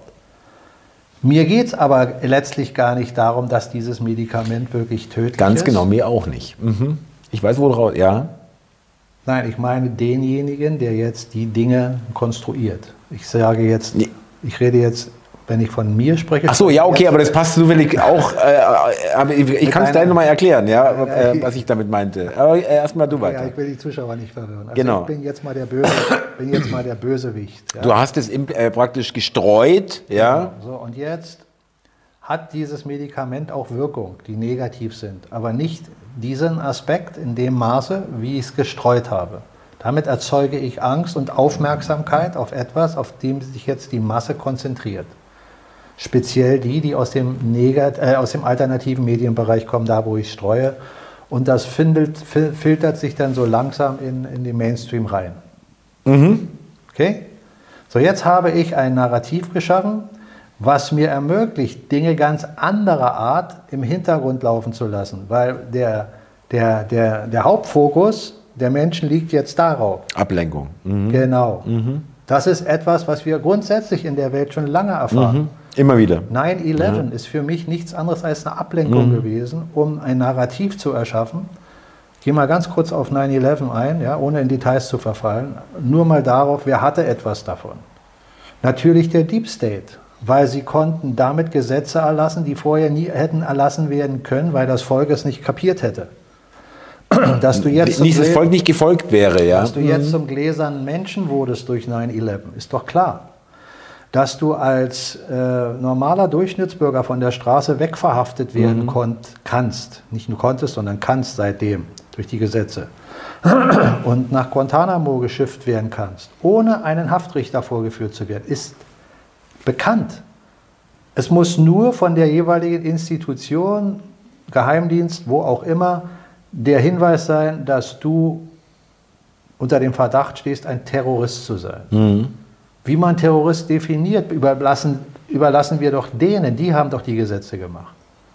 Mir geht es aber letztlich gar nicht darum, dass dieses Medikament wirklich tödlich Ganz ist. Ganz genau, mir auch nicht. Mhm. Ich weiß, woraus, ja. Nein, ich meine denjenigen, der jetzt die Dinge konstruiert. Ich sage jetzt, nee. ich rede jetzt, wenn ich von mir spreche. Ach so, ja, okay, aber das passt zufällig auch. Äh, aber ich ich kann es gleich nochmal erklären, ja, äh, was ich damit meinte. Aber äh, erstmal du weiter. Ja, ich will die Zuschauer nicht verwirren. Also genau. Ich bin jetzt mal der, Böse, bin jetzt mal der Bösewicht. Ja. Du hast es äh, praktisch gestreut, ja. ja. So, und jetzt hat dieses Medikament auch Wirkung, die negativ sind, aber nicht diesen Aspekt in dem Maße, wie ich es gestreut habe. Damit erzeuge ich Angst und Aufmerksamkeit auf etwas, auf dem sich jetzt die Masse konzentriert. Speziell die, die aus dem, Negat- äh, aus dem alternativen Medienbereich kommen, da wo ich streue. Und das findelt, fil- filtert sich dann so langsam in, in den Mainstream rein. Mhm. Okay? So, jetzt habe ich ein Narrativ geschaffen, was mir ermöglicht, Dinge ganz anderer Art im Hintergrund laufen zu lassen. Weil der, der, der, der Hauptfokus der Menschen liegt jetzt darauf. Ablenkung. Mhm. Genau. Mhm. Das ist etwas, was wir grundsätzlich in der Welt schon lange erfahren. Mhm. Immer wieder. nine eleven ja. ist für mich nichts anderes als eine Ablenkung mhm. gewesen, um ein Narrativ zu erschaffen. Ich gehe mal ganz kurz auf nine eleven ein, ja, ohne in Details zu verfallen. Nur mal darauf, wer hatte etwas davon? Natürlich der Deep State, weil sie konnten damit Gesetze erlassen, die vorher nie hätten erlassen werden können, weil das Volk es nicht kapiert hätte. Dass du jetzt nicht, das Volk nicht gefolgt wäre, ja. Dass du jetzt zum gläsernen Menschen wurdest durch nine eleven, ist doch klar. Dass du als äh, normaler Durchschnittsbürger von der Straße wegverhaftet werden mhm. konnt, kannst, nicht nur konntest, sondern kannst seitdem durch die Gesetze und nach Guantanamo geschifft werden kannst, ohne einen Haftrichter vorgeführt zu werden, ist bekannt. Es muss nur von der jeweiligen Institution, Geheimdienst, wo auch immer, der Hinweis sein, dass du unter dem Verdacht stehst, ein Terrorist zu sein. Mhm. Wie man Terrorist definiert, überlassen, überlassen wir doch denen, die haben doch die Gesetze gemacht.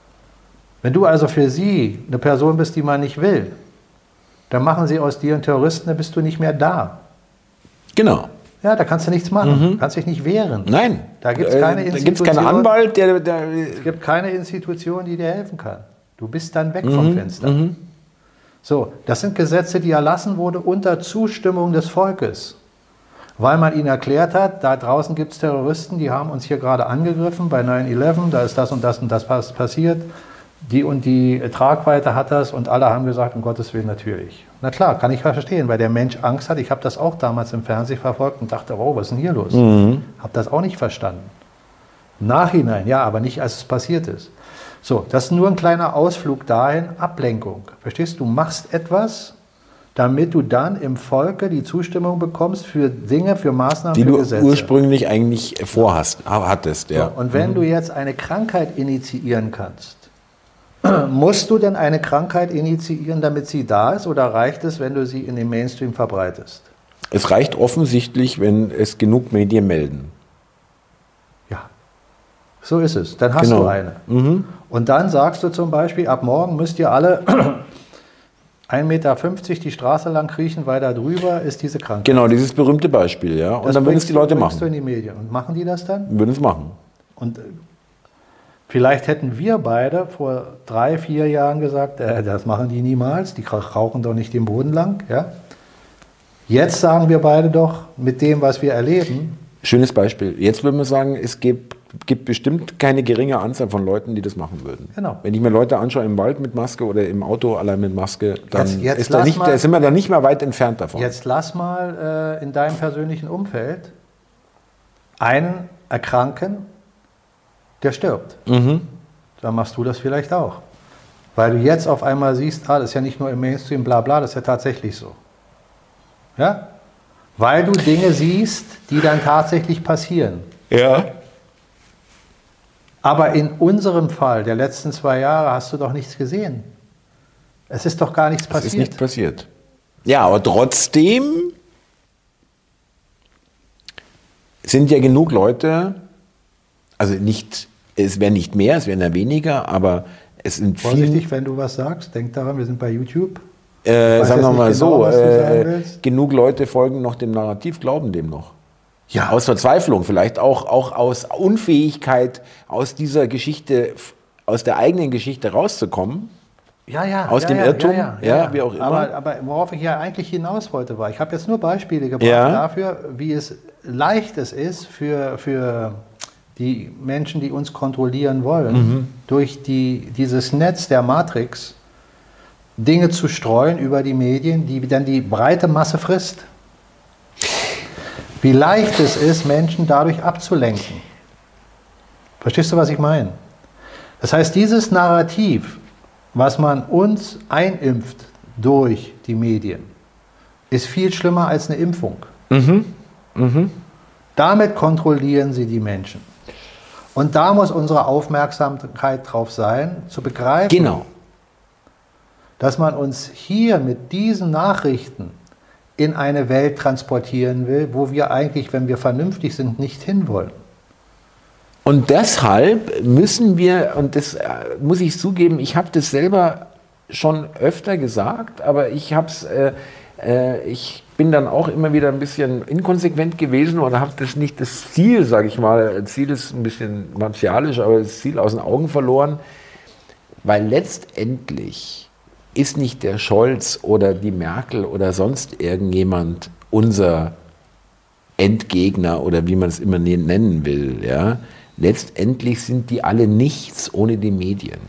Wenn du also für sie eine Person bist, die man nicht will, dann machen sie aus dir einen Terroristen, dann bist du nicht mehr da. Genau. Ja, da kannst du nichts machen, mhm. kannst dich nicht wehren. Nein, da gibt es keine äh, da gibt's keinen Anwalt, der, der... Es gibt keine Institution, die dir helfen kann. Du bist dann weg mhm. vom Fenster. Mhm. So, das sind Gesetze, die erlassen wurden unter Zustimmung des Volkes. Weil man ihnen erklärt hat, da draußen gibt es Terroristen, die haben uns hier gerade angegriffen bei nine eleven, da ist das und das und das passiert, die und die Tragweite hat das und alle haben gesagt, um Gottes Willen natürlich. Na klar, kann ich verstehen, weil der Mensch Angst hat. Ich habe das auch damals im Fernsehen verfolgt und dachte, wow, was ist denn hier los? Mhm. Habe das auch nicht verstanden. Im Nachhinein, ja, aber nicht, als es passiert ist. So, das ist nur ein kleiner Ausflug dahin, Ablenkung. Verstehst du, du machst etwas, damit du dann im Volke die Zustimmung bekommst für Dinge, für Maßnahmen, die für du Gesetze. ursprünglich eigentlich vorhast, hattest. Ja. So, und wenn mhm. du jetzt eine Krankheit initiieren kannst, musst du denn eine Krankheit initiieren, damit sie da ist, oder reicht es, wenn du sie in den Mainstream verbreitest? Es reicht offensichtlich, wenn es genug Medien melden. Ja, so ist es. Dann hast genau. du eine. Mhm. Und dann sagst du zum Beispiel, ab morgen müsst ihr alle ein Meter fünfzig die Straße lang kriechen, weil da drüber ist diese Krankheit. Genau, dieses berühmte Beispiel, ja. Und das dann würden es die Leute machen. Du in die Medien. Und machen die das dann? Würden es machen. Und äh, vielleicht hätten wir beide vor drei, vier Jahren gesagt, äh, das machen die niemals, die rauchen doch nicht den Boden lang. Ja? Jetzt sagen wir beide doch, mit dem, was wir erleben. Schönes Beispiel. Jetzt würden wir sagen, es gibt, gibt bestimmt keine geringe Anzahl von Leuten, die das machen würden. Genau. Wenn ich mir Leute anschaue im Wald mit Maske oder im Auto allein mit Maske, dann jetzt, jetzt ist da nicht, mal, sind wir da nicht mehr weit entfernt davon. Jetzt lass mal äh, in deinem persönlichen Umfeld einen erkranken, der stirbt. Mhm. Dann machst du das vielleicht auch. Weil du jetzt auf einmal siehst, ah, das ist ja nicht nur im Mainstream, bla bla, das ist ja tatsächlich so. Ja? Weil du Dinge siehst, die dann tatsächlich passieren. Ja. Aber in unserem Fall der letzten zwei Jahre hast du doch nichts gesehen. Es ist doch gar nichts passiert. Es ist nicht passiert. Ja, aber trotzdem sind ja genug Leute, also nicht, es wären nicht mehr, es wären ja weniger, aber es sind viele. Vorsichtig, wenn du was sagst, denk daran, wir sind bei YouTube. Äh, sagen wir mal genau, so, äh, sagen genug Leute folgen noch dem Narrativ, glauben dem noch. Ja. Aus Verzweiflung, vielleicht auch, auch aus Unfähigkeit, aus dieser Geschichte, aus der eigenen Geschichte rauszukommen. Ja, ja. Aus ja, dem ja, Irrtum, ja, ja, ja, wie auch immer. Aber, aber worauf ich ja eigentlich hinaus wollte, war, ich habe jetzt nur Beispiele gebracht Ja. dafür, wie es leicht es ist für, für die Menschen, die uns kontrollieren wollen, Mhm. durch die, dieses Netz der Matrix Dinge zu streuen über die Medien, die dann die breite Masse frisst. Wie leicht es ist, Menschen dadurch abzulenken. Verstehst du, was ich meine? Das heißt, dieses Narrativ, was man uns einimpft durch die Medien, ist viel schlimmer als eine Impfung. Mhm. Mhm. Damit kontrollieren sie die Menschen. Und da muss unsere Aufmerksamkeit drauf sein, zu begreifen, Genau. dass man uns hier mit diesen Nachrichten in eine Welt transportieren will, wo wir eigentlich, wenn wir vernünftig sind, nicht hinwollen. Und deshalb müssen wir, und das äh, muss ich zugeben, ich habe das selber schon öfter gesagt, aber ich habe es, äh, äh, ich bin dann auch immer wieder ein bisschen inkonsequent gewesen oder habe das nicht das Ziel, sage ich mal, Ziel ist ein bisschen martialisch, aber das Ziel aus den Augen verloren, weil letztendlich ist nicht der Scholz oder die Merkel oder sonst irgendjemand unser Endgegner oder wie man es immer nennen will, ja. Letztendlich sind die alle nichts ohne die Medien.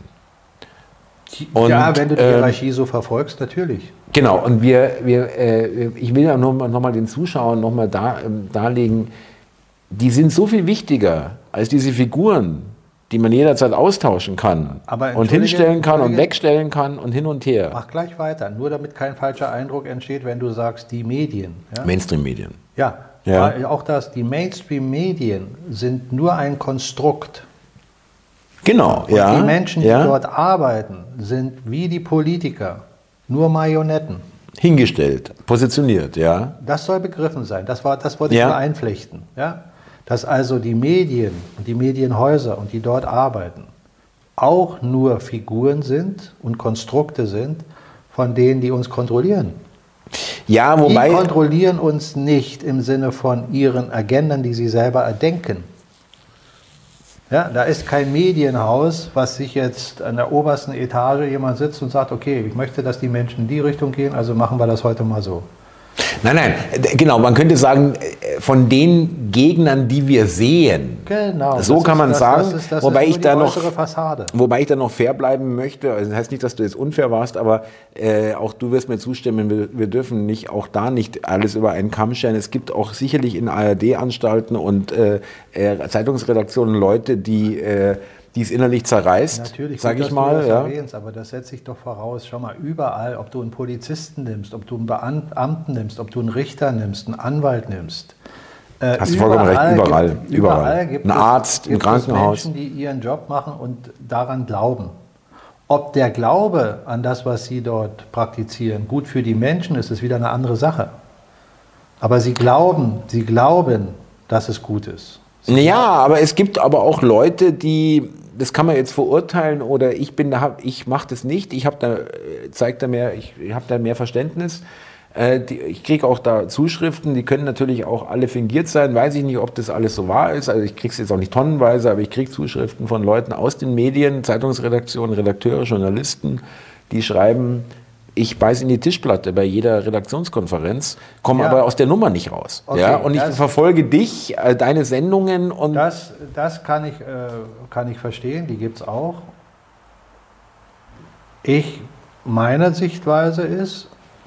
Und, ja, wenn du die ähm, Hierarchie so verfolgst, natürlich. Genau, und wir, wir, äh, ich will ja nochmal noch mal den Zuschauern nochmal da, ähm, darlegen, die sind so viel wichtiger als diese Figuren, die man jederzeit austauschen kann Aber und hinstellen kann und Entschuldige. wegstellen kann und hin und her. Mach gleich weiter, nur damit kein falscher Eindruck entsteht, wenn du sagst, die Medien. Ja, Mainstream-Medien. ja, Ja. weil auch das, die Mainstream-Medien sind nur ein Konstrukt. Genau, Und ja. die Menschen, die ja. dort arbeiten, sind wie die Politiker, nur Marionetten. Hingestellt, positioniert, ja. Das soll begriffen sein. Das, war, das wollte ich Ja. nur einflechten. Ja? Dass also die Medien und die Medienhäuser und die dort arbeiten auch nur Figuren sind und Konstrukte sind von denen, die uns kontrollieren. Ja, wobei. Die kontrollieren uns nicht im Sinne von ihren Agenden, die sie selber erdenken. Ja, da ist kein Medienhaus, was sich jetzt an der obersten Etage jemand sitzt und sagt, okay, ich möchte, dass die Menschen in die Richtung gehen, also machen wir das heute mal so. Nein, nein, genau, man könnte sagen, von den Gegnern, die wir sehen. Genau. So das kann ist- man das, sagen, das ist, das wobei ist nur ich da die noch äußere Fassade. Wobei ich da noch fair bleiben möchte, also das heißt nicht, dass du jetzt unfair warst, aber äh, auch du wirst mir zustimmen, wir, wir dürfen nicht auch da nicht alles über einen Kamm scheren. Es gibt auch sicherlich in A R D-Anstalten und äh, äh, Zeitungsredaktionen Leute, die äh, die es innerlich zerreißt, Natürlich, sage gut, ich dass mal. du das Ja. erwähnst, aber das setze ich doch voraus. Schau mal, überall, ob du einen Polizisten nimmst, ob du einen Beamten nimmst, ob du einen Richter nimmst, einen Anwalt nimmst. Äh, Hast du vollkommen recht, überall, Gibt, überall. überall gibt Ein es, Arzt, im gibt Krankenhaus. es Menschen, die ihren Job machen und daran glauben. Ob der Glaube an das, was sie dort praktizieren, gut für die Menschen ist, ist wieder eine andere Sache. Aber sie glauben, sie glauben, dass es gut ist. Ja, aber es gibt aber auch Leute, die, das kann man jetzt verurteilen oder ich bin da, ich mache das nicht, ich habe da, zeigt da mehr, ich, ich habe da mehr Verständnis. Äh, die, ich kriege auch da Zuschriften, die können natürlich auch alle fingiert sein, weiß ich nicht, ob das alles so wahr ist, also ich kriege es jetzt auch nicht tonnenweise, aber ich kriege Zuschriften von Leuten aus den Medien, Zeitungsredaktionen, Redakteure, Journalisten, die schreiben, ich beiß in die Tischplatte bei jeder Redaktionskonferenz, komme Ja. aber aus der Nummer nicht raus. Okay, ja? Und ich das- verfolge dich, äh, deine Sendungen und Das, das kann, ich, äh, kann ich verstehen, die gibt es auch. Ich, meine Sichtweise ist,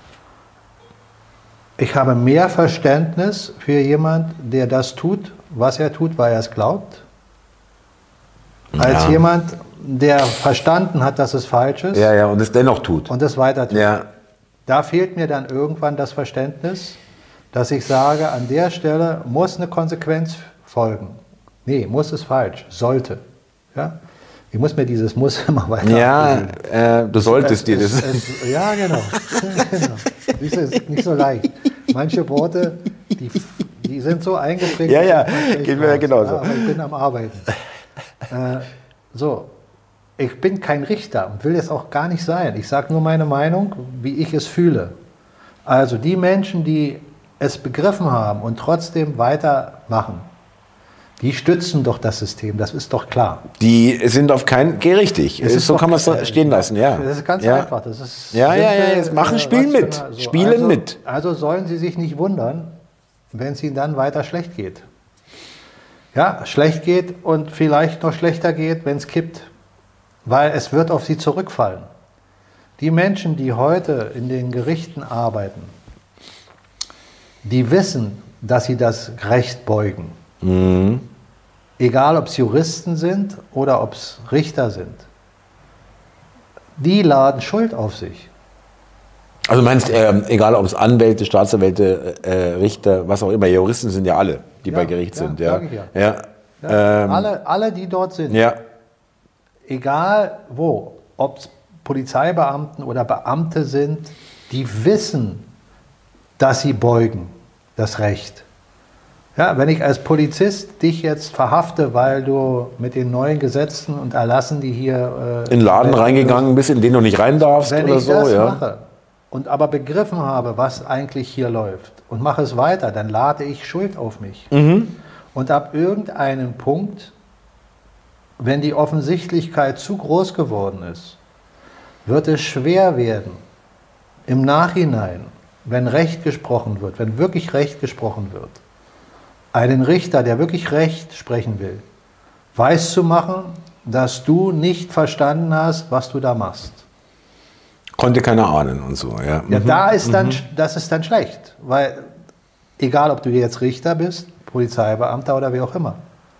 ich habe mehr Verständnis für jemand, der das tut, was er tut, weil er es glaubt, als Ja. jemand, der verstanden hat, dass es falsch ist Ja, ja, und es dennoch tut. und es weiter tut. Ja, Da fehlt mir dann irgendwann das Verständnis, dass ich sage, an der Stelle muss eine Konsequenz folgen. Nee, muss ist falsch, sollte. Ja? Ich muss mir dieses Muss immer weiter Ja, äh, du solltest es, dir das. Es, es, ja, genau. genau. Das ist nicht so leicht. Manche Worte, die, die sind so eingeprägt. Ja, ja, geht mir ja genauso. Ja, aber ich bin am Arbeiten. Äh, so, ich bin kein Richter und will es auch gar nicht sein. Ich sage nur meine Meinung, wie ich es fühle. Also die Menschen, die es begriffen haben und trotzdem weitermachen, die stützen doch das System, das ist doch klar. Die sind auf keinen, geh richtig, Es ist so doch- kann man es stehen lassen, ja. Das ist ganz ja. einfach. Das ist Ja, ja, ja, simpel, jetzt machen, äh, spielen mit. rational. Spielen also, mit. Also sollen Sie sich nicht wundern, wenn es Ihnen dann weiter schlecht geht. Ja, schlecht geht und vielleicht noch schlechter geht, wenn es kippt. Weil es wird auf Sie zurückfallen. Die Menschen, die heute in den Gerichten arbeiten, die wissen, dass sie das Recht beugen. Mhm. Egal, ob es Juristen sind oder ob es Richter sind. Die laden Schuld auf sich. Also du meinst, äh, egal ob es Anwälte, Staatsanwälte, äh, Richter, was auch immer, Juristen sind ja alle, die Ja, bei Gericht ja, sind. Ja, sag ich ja. ja. Ja, Ähm, alle, alle, die dort sind, ja. egal wo, ob es Polizeibeamten oder Beamte sind, die wissen, dass sie beugen, das Recht. Ja, wenn ich als Polizist dich jetzt verhafte, weil du mit den neuen Gesetzen und Erlassen, die hier äh, in den Laden wenn- reingegangen bist, in den du nicht rein darfst wenn oder ich so. das Ja. mache und aber begriffen habe, was eigentlich hier läuft und mache es weiter, dann lade ich Schuld auf mich. Mhm. Und ab irgendeinem Punkt, wenn die Offensichtlichkeit zu groß geworden ist, wird es schwer werden, im Nachhinein, wenn Recht gesprochen wird, wenn wirklich Recht gesprochen wird, einen Richter, der wirklich Recht sprechen will, weiß zu machen, dass du nicht verstanden hast, was du da machst. Konnte keiner ahnen und so. Ja, Ja, mhm. da ist dann, das ist dann schlecht, weil egal, ob du jetzt Richter bist, Polizeibeamter oder wie auch immer,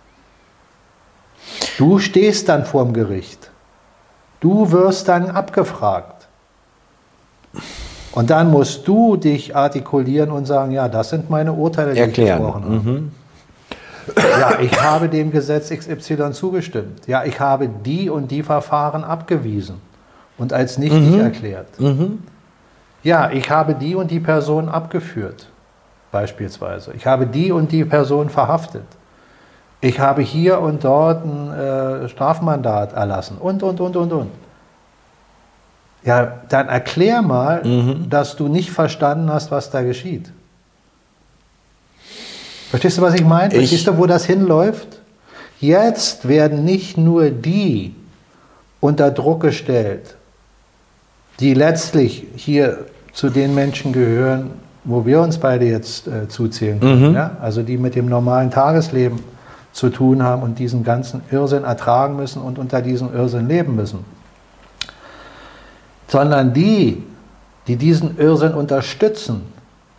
du stehst dann vorm Gericht. Du wirst dann abgefragt. Und dann musst du dich artikulieren und sagen, ja, das sind meine Urteile, die Erklären. ich gesprochen habe. Mhm. Ja, ich habe dem Gesetz X Y zugestimmt. Ja, ich habe die und die Verfahren abgewiesen und als nichtig Mhm. erklärt. Mhm. Ja, ich habe die und die Person abgeführt, beispielsweise. Ich habe die und die Person verhaftet. Ich habe hier und dort ein äh, Strafmandat erlassen und, und, und, und, und. Ja, dann erklär mal, Mhm. dass du nicht verstanden hast, was da geschieht. Verstehst du, was ich meine? Ich- Verstehst du, wo das hinläuft? Jetzt werden nicht nur die unter Druck gestellt, die letztlich hier zu den Menschen gehören, wo wir uns beide jetzt äh, zuzählen können. Mhm. Ja? Also die mit dem normalen Tagesleben zu tun haben und diesen ganzen Irrsinn ertragen müssen und unter diesem Irrsinn leben müssen. Sondern die, die diesen Irrsinn unterstützen,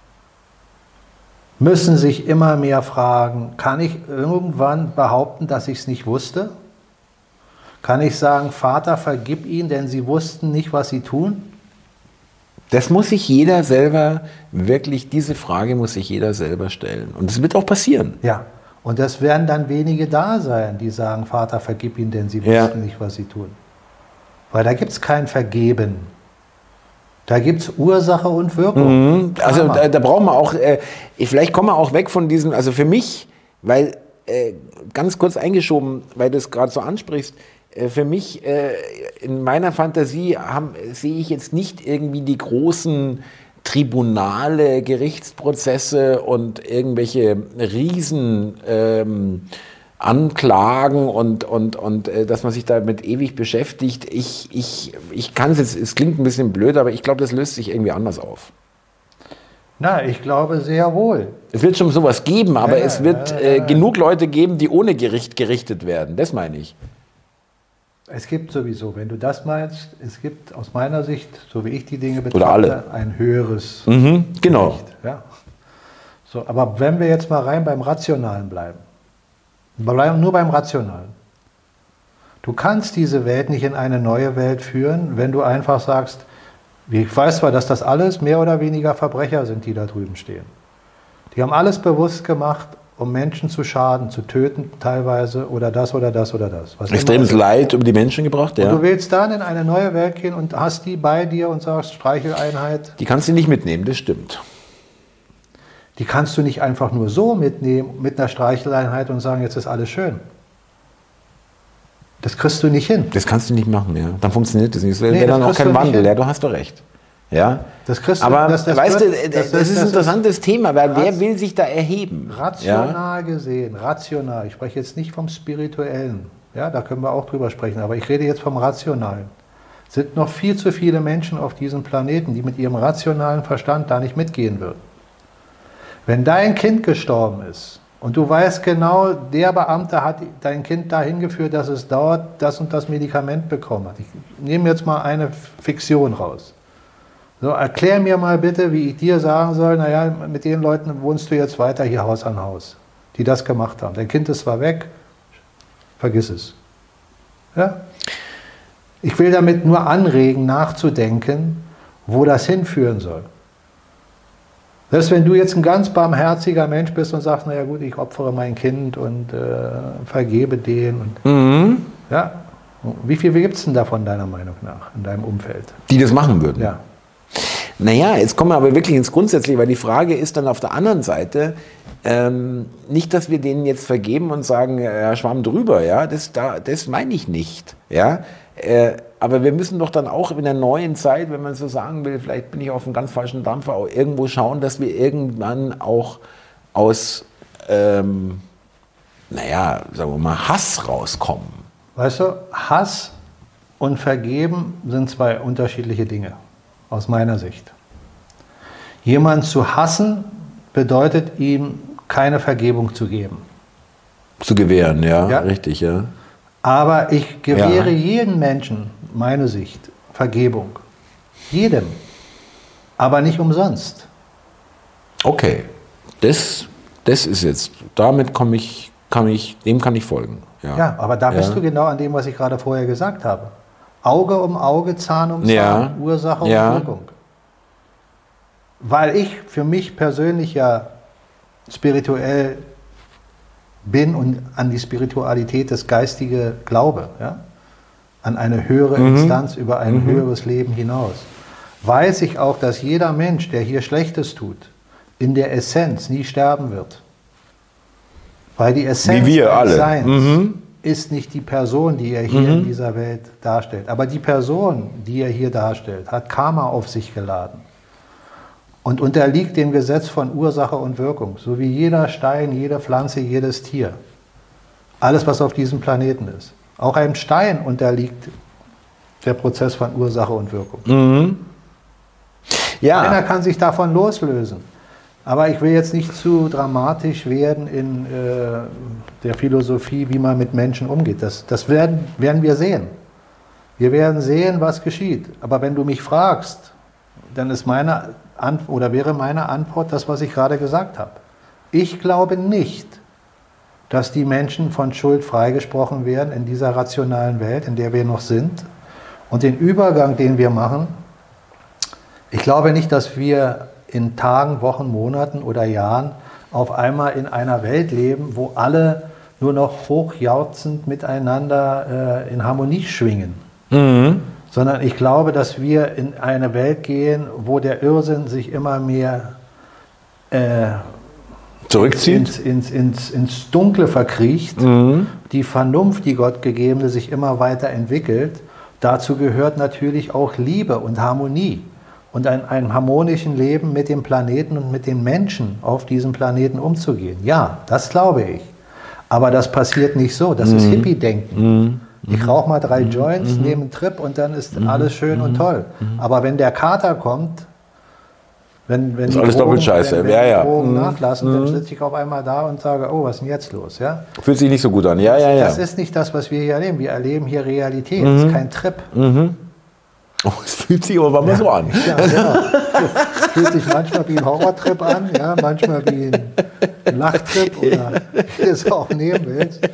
müssen sich immer mehr fragen, kann ich irgendwann behaupten, dass ich es nicht wusste? Kann ich sagen, Vater, vergib ihnen, denn sie wussten nicht, was sie tun? Das muss sich jeder selber, wirklich diese Frage muss sich jeder selber stellen. Und das wird auch passieren. Ja, und es werden dann wenige da sein, die sagen, Vater, vergib ihnen, denn sie Ja. wussten nicht, was sie tun. Weil da gibt es kein Vergeben. Da gibt es Ursache und Wirkung. Mhm. Also Karma. da, da brauchen wir auch, äh, vielleicht kommen wir auch weg von diesem, also für mich, weil, äh, ganz kurz eingeschoben, weil du es gerade so ansprichst, äh, für mich, äh, in meiner Fantasie haben, sehe ich jetzt nicht irgendwie die großen Tribunale, Gerichtsprozesse und irgendwelche Riesen ähm, Anklagen und, und, und äh, dass man sich damit ewig beschäftigt. Ich, ich, ich kann es jetzt, es klingt ein bisschen blöd, aber ich glaube, das löst sich irgendwie anders auf. Na, ich glaube sehr wohl. Es wird schon sowas geben, aber Ja, es wird ja, ja, äh, ja. genug Leute geben, die ohne Gericht gerichtet werden. Das meine ich. Es gibt sowieso, wenn du das meinst, es gibt aus meiner Sicht, so wie ich die Dinge Oder alle. betrachte, ein höheres Mhm, genau. Gericht. Ja. So, aber wenn wir jetzt mal rein beim Rationalen bleiben, wir bleiben nur beim Rationalen. Du kannst diese Welt nicht in eine neue Welt führen, wenn du einfach sagst, ich weiß zwar, dass das alles mehr oder weniger Verbrecher sind, die da drüben stehen. Die haben alles bewusst gemacht, um Menschen zu schaden, zu töten teilweise oder das oder das oder das. Was Extremes Leid über die Menschen gebracht, ja. Und du willst dann in eine neue Welt gehen und hast die bei dir und sagst, Streicheleinheit. Die kannst du nicht mitnehmen, das stimmt. Die kannst du nicht einfach nur so mitnehmen, mit einer Streicheleinheit und sagen, jetzt ist alles schön. Das kriegst du nicht hin. Das kannst du nicht machen, ja. Dann funktioniert das nicht. Das wäre Nee, das dann auch kriegst kein du nicht Wandel, hin. ja, du hast doch recht. Ja. Das kriegst du, Aber das, das weißt wird, du, das, das, das, ist ein das interessantes Thema, weil wer Rat- will sich da erheben? Rational gesehen, rational, ich spreche jetzt nicht vom Spirituellen, ja, da können wir auch drüber sprechen, aber ich rede jetzt vom Rationalen. Sind noch viel zu viele Menschen auf diesem Planeten, die mit ihrem rationalen Verstand da nicht mitgehen würden. Wenn dein Kind gestorben ist und du weißt genau, der Beamte hat dein Kind dahin geführt, dass es dort das und das Medikament bekommen hat. Ich nehme jetzt mal eine Fiktion raus. So, erklär mir mal bitte, wie ich dir sagen soll, naja, mit den Leuten wohnst du jetzt weiter hier Haus an Haus, die das gemacht haben. Dein Kind ist zwar weg, vergiss es. Ja? Ich will damit nur anregen, nachzudenken, wo das hinführen soll. Selbst wenn du jetzt ein ganz barmherziger Mensch bist und sagst, naja gut, ich opfere mein Kind und äh, vergebe den. Und, Mhm. ja, wie viel gibt es denn davon deiner Meinung nach in deinem Umfeld? Die das machen würden. Ja. Naja, jetzt kommen wir aber wirklich ins Grundsätzliche, weil die Frage ist dann auf der anderen Seite, ähm, nicht, dass wir denen jetzt vergeben und sagen, ja, Schwamm drüber, ja, das, da, das meine ich nicht, ja, äh, aber wir müssen doch dann auch in der neuen Zeit, wenn man so sagen will, vielleicht bin ich auf einem ganz falschen Dampfer, auch irgendwo schauen, dass wir irgendwann auch aus, ähm, naja, sagen wir mal, Hass rauskommen. Weißt du, Hass und Vergeben sind zwei unterschiedliche Dinge, aus meiner Sicht. Jemand zu hassen bedeutet ihm keine Vergebung zu geben. Zu gewähren, ja, Ja. richtig, ja. Aber ich gewähre Ja. jedem Menschen, meine Sicht, Vergebung. Jedem. Aber nicht umsonst. Okay, das, das ist jetzt, damit komme ich, kann ich, dem kann ich folgen. Ja, Ja, aber da bist Ja. du genau an dem, was ich gerade vorher gesagt habe. Auge um Auge, Zahn um Zahn, Ja. Ursache Ja. und Wirkung. Weil ich für mich persönlich ja spirituell bin und an die Spiritualität, das Geistige glaube, ja? An eine höhere Mhm. Instanz über ein höheres Leben hinaus, weiß ich auch, dass jeder Mensch, der hier Schlechtes tut, in der Essenz nie sterben wird. Weil die Essenz Wie wir des alle. Seins Mhm. ist nicht die Person, die er hier Mhm. in dieser Welt darstellt. Aber die Person, die er hier darstellt, hat Karma auf sich geladen und unterliegt dem Gesetz von Ursache und Wirkung, so wie jeder Stein, jede Pflanze, jedes Tier. Alles, was auf diesem Planeten ist. Auch einem Stein unterliegt der Prozess von Ursache und Wirkung. Mhm. Ja. Keiner kann sich davon loslösen. Aber ich will jetzt nicht zu dramatisch werden in äh, der Philosophie, wie man mit Menschen umgeht. Das, das werden, werden wir sehen. Wir werden sehen, was geschieht. Aber wenn du mich fragst, dann ist meine Ant- oder wäre meine Antwort das, was ich gerade gesagt habe. Ich glaube nicht, dass die Menschen von Schuld freigesprochen werden in dieser rationalen Welt, in der wir noch sind. Und den Übergang, den wir machen, ich glaube nicht, dass wir in Tagen, Wochen, Monaten oder Jahren auf einmal in einer Welt leben, wo alle nur noch hochjauchzend miteinander äh, in Harmonie schwingen. Mhm. Sondern ich glaube, dass wir in eine Welt gehen, wo der Irrsinn sich immer mehr äh, Zurückzieht. ins, ins, ins, ins Dunkle verkriecht, Mhm. die Vernunft, die Gottgegebene, sich immer weiter entwickelt. Dazu gehört natürlich auch Liebe und Harmonie und ein, einem harmonischen Leben mit dem Planeten und mit den Menschen auf diesem Planeten umzugehen. Ja, das glaube ich. Aber das passiert nicht so. Das ist Hippie-Denken. Mhm. Ich rauche mal drei Joints, nehme einen Trip und dann ist alles schön und toll. Aber wenn der Kater kommt, wenn, wenn Ist die alles Drogen, doppelt scheiße. wenn, wenn Ja, die ja. Drogen Mhm. nachlassen, dann sitze ich auf einmal da und sage, oh, was ist denn jetzt los? Ja? Fühlt sich nicht so gut an. Ja, ja, ja. Das ist nicht das, was wir hier erleben. Wir erleben hier Realität. Das ist kein Trip. Oh, es fühlt sich aber mal so an. Ja, genau. Fühlt sich manchmal wie ein Horrortrip an, ja, manchmal wie ein Lachtrip oder wie du es auch nehmen willst.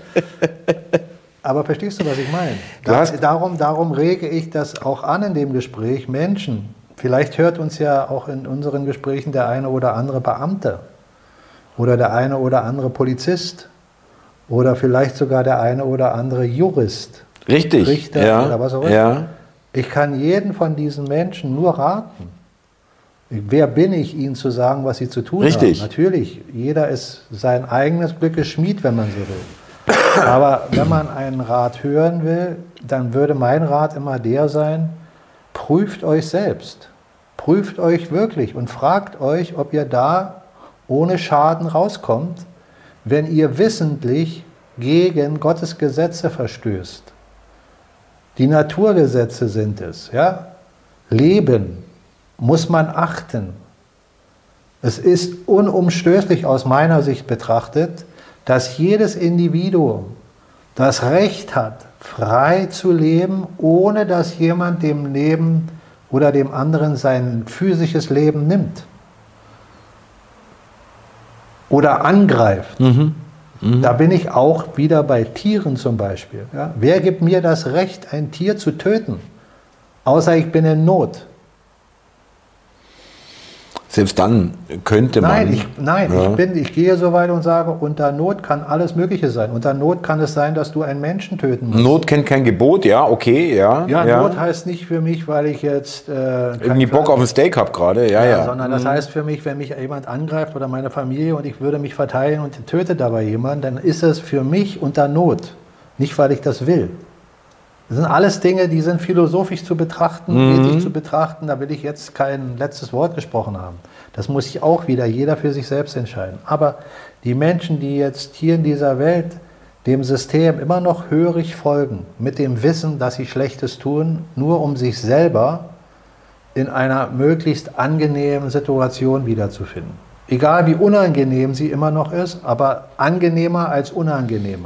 Aber verstehst du, was ich meine? Da, hast- darum, darum rege ich das auch an in dem Gespräch. Menschen, vielleicht hört uns ja auch in unseren Gesprächen der eine oder andere Beamte. oder der eine oder andere Polizist oder vielleicht sogar der eine oder andere Jurist. Richtig. Richter ja. oder was auch immer. Ja. Ich kann jeden von diesen Menschen nur raten. Wer bin ich, ihnen zu sagen, was sie zu tun Richtig. haben? Natürlich, jeder ist sein eigenes Glückes Schmied, wenn man so will. Aber wenn man einen Rat hören will, dann würde mein Rat immer der sein, prüft euch selbst. Prüft euch wirklich und fragt euch, ob ihr da ohne Schaden rauskommt, wenn ihr wissentlich gegen Gottes Gesetze verstößt. Die Naturgesetze sind es. Ja? Leben muss man achten. Es ist unumstößlich aus meiner Sicht betrachtet, dass jedes Individuum das Recht hat, frei zu leben, ohne dass jemand dem Leben oder dem anderen sein physisches Leben nimmt oder angreift. Mhm. Mhm. Da bin ich auch wieder bei Tieren zum Beispiel. Ja? Wer gibt mir das Recht, ein Tier zu töten? Außer ich bin in Not. Selbst dann könnte man... Nein, ich, nein ja. ich, bin, ich gehe so weit und sage, unter Not kann alles Mögliche sein. Unter Not kann es sein, dass du einen Menschen töten musst. Not kennt kein Gebot, ja, okay, ja. Ja, ja. Not heißt nicht für mich, weil ich jetzt... Äh, irgendwie Bock auf ein Steak habe gerade, ja, ja. ja. Sondern das mhm. heißt für mich, wenn mich jemand angreift oder meine Familie und ich würde mich verteidigen und töte dabei jemanden, dann ist es für mich unter Not. Nicht, weil ich das will. Das sind alles Dinge, die sind philosophisch zu betrachten, mhm. ethisch zu betrachten. Da will ich jetzt kein letztes Wort gesprochen haben. Das muss sich auch wieder jeder für sich selbst entscheiden. Aber die Menschen, die jetzt hier in dieser Welt dem System immer noch hörig folgen, mit dem Wissen, dass sie Schlechtes tun, nur um sich selber in einer möglichst angenehmen Situation wiederzufinden. Egal wie unangenehm sie immer noch ist, aber angenehmer als unangenehmer.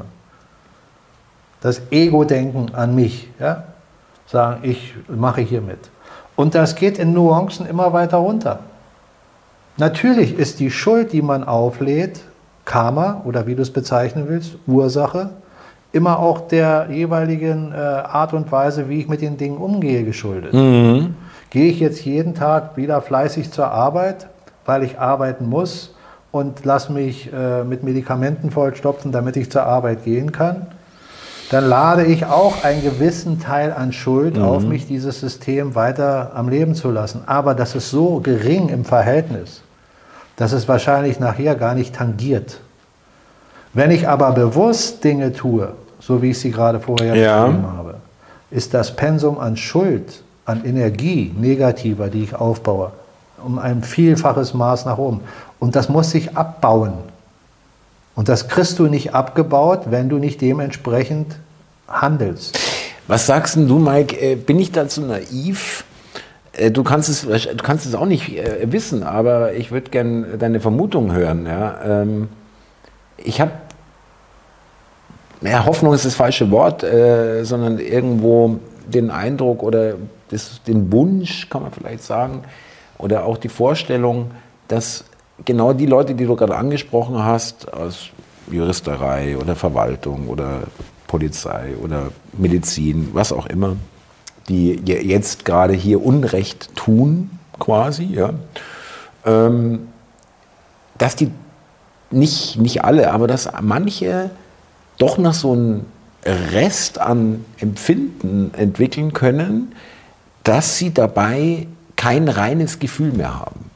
Das Ego-Denken an mich, ja? Sagen, ich mache hier mit. Und das geht in Nuancen immer weiter runter. Natürlich ist die Schuld, die man auflädt, Karma oder wie du es bezeichnen willst, Ursache, immer auch der jeweiligen äh, Art und Weise, wie ich mit den Dingen umgehe, geschuldet. Mhm. Gehe ich jetzt jeden Tag wieder fleißig zur Arbeit, weil ich arbeiten muss und lasse mich äh, mit Medikamenten vollstopfen, damit ich zur Arbeit gehen kann, dann lade ich auch einen gewissen Teil an Schuld mhm. auf mich, dieses System weiter am Leben zu lassen. Aber das ist so gering im Verhältnis, dass es wahrscheinlich nachher gar nicht tangiert. Wenn ich aber bewusst Dinge tue, so wie ich sie gerade vorher ja. beschrieben habe, ist das Pensum an Schuld, an Energie negativer, die ich aufbaue, um ein vielfaches Maß nach oben. Und das muss sich abbauen. Und das kriegst du nicht abgebaut, wenn du nicht dementsprechend handelst. Was sagst denn du, Mike? Bin ich dazu naiv? Du kannst es, du kannst es auch nicht wissen, aber ich würde gerne deine Vermutung hören. Ja? Ich habe, ja, Hoffnung ist das falsche Wort, äh, sondern irgendwo den Eindruck oder das, den Wunsch, kann man vielleicht sagen, oder auch die Vorstellung, dass genau die Leute, die du gerade angesprochen hast, aus Juristerei oder Verwaltung oder Polizei oder Medizin, was auch immer, die jetzt gerade hier Unrecht tun, quasi, ja, ähm, dass die, nicht, nicht alle, aber dass manche doch noch so einen Rest an Empfinden entwickeln können, dass sie dabei kein reines Gefühl mehr haben.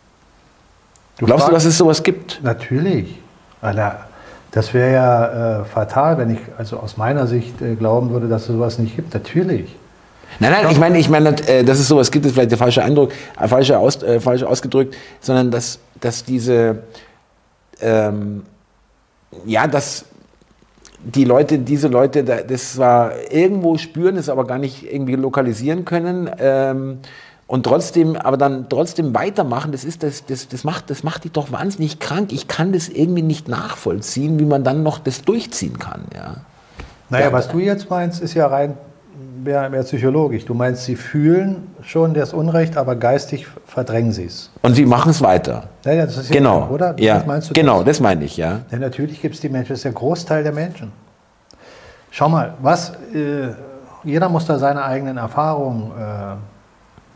Du Glaubst fragst, du, dass es sowas gibt? Natürlich. Das wäre ja äh, fatal, wenn ich also aus meiner Sicht äh, glauben würde, dass es sowas nicht gibt. Natürlich. Nein, nein, ich meine, ich meine, dass es sowas gibt, ist vielleicht der falsche Eindruck, äh, falsch, aus, äh, falsch ausgedrückt, sondern dass, dass diese, ähm, ja, dass die Leute, diese Leute, das zwar irgendwo spüren, es aber gar nicht irgendwie lokalisieren können, ähm, und trotzdem, aber dann trotzdem weitermachen, das ist das, das, das macht, das macht die doch wahnsinnig krank. Ich kann das irgendwie nicht nachvollziehen, wie man dann noch das durchziehen kann, ja. Naja, ja, was du jetzt meinst, ist ja rein mehr, mehr psychologisch. Du meinst, sie fühlen schon das Unrecht, aber geistig verdrängen sie es. Und sie machen es weiter. Naja, das ist ja genau, klar, oder? Ja, das meinst du genau, das? das meine ich, ja. Denn natürlich gibt es die Menschen, das ist der Großteil der Menschen. Schau mal, was, äh, jeder muss da seine eigenen Erfahrungen äh,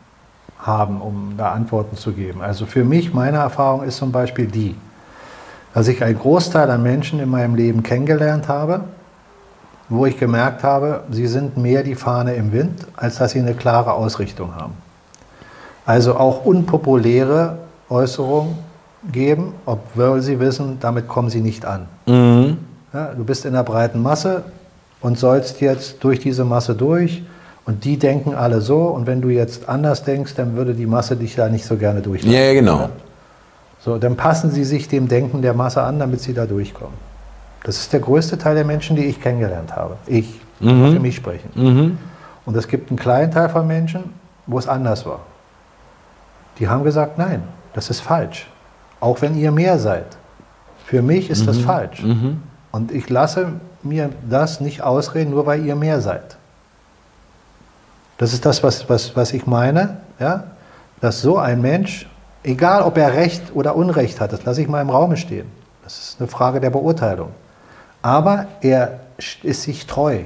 haben, um da Antworten zu geben. Also für mich, meine Erfahrung ist zum Beispiel die, Dass ich einen Großteil an Menschen in meinem Leben kennengelernt habe, wo ich gemerkt habe, sie sind mehr die Fahne im Wind, als dass sie eine klare Ausrichtung haben. Also auch unpopuläre Äußerungen geben, obwohl sie wissen, damit kommen sie nicht an. Mhm. Ja, du bist in der breiten Masse und sollst jetzt durch diese Masse durch und die denken alle so und wenn du jetzt anders denkst, dann würde die Masse dich da nicht so gerne durchlassen. Ja, genau. So, dann passen sie sich dem Denken der Masse an, damit sie da durchkommen. Das ist der größte Teil der Menschen, die ich kennengelernt habe. Ich, mhm. für mich sprechen. Mhm. Und es gibt einen kleinen Teil von Menschen, wo es anders war. Die haben gesagt, nein, das ist falsch. Auch wenn ihr mehr seid. Für mich ist mhm. das falsch. Mhm. Und ich lasse mir das nicht ausreden, nur weil ihr mehr seid. Das ist das, was, was, was ich meine, ja? Dass so ein Mensch, egal ob er Recht oder Unrecht hat, das lasse ich mal im Raume stehen. Das ist eine Frage der Beurteilung. Aber er ist sich treu.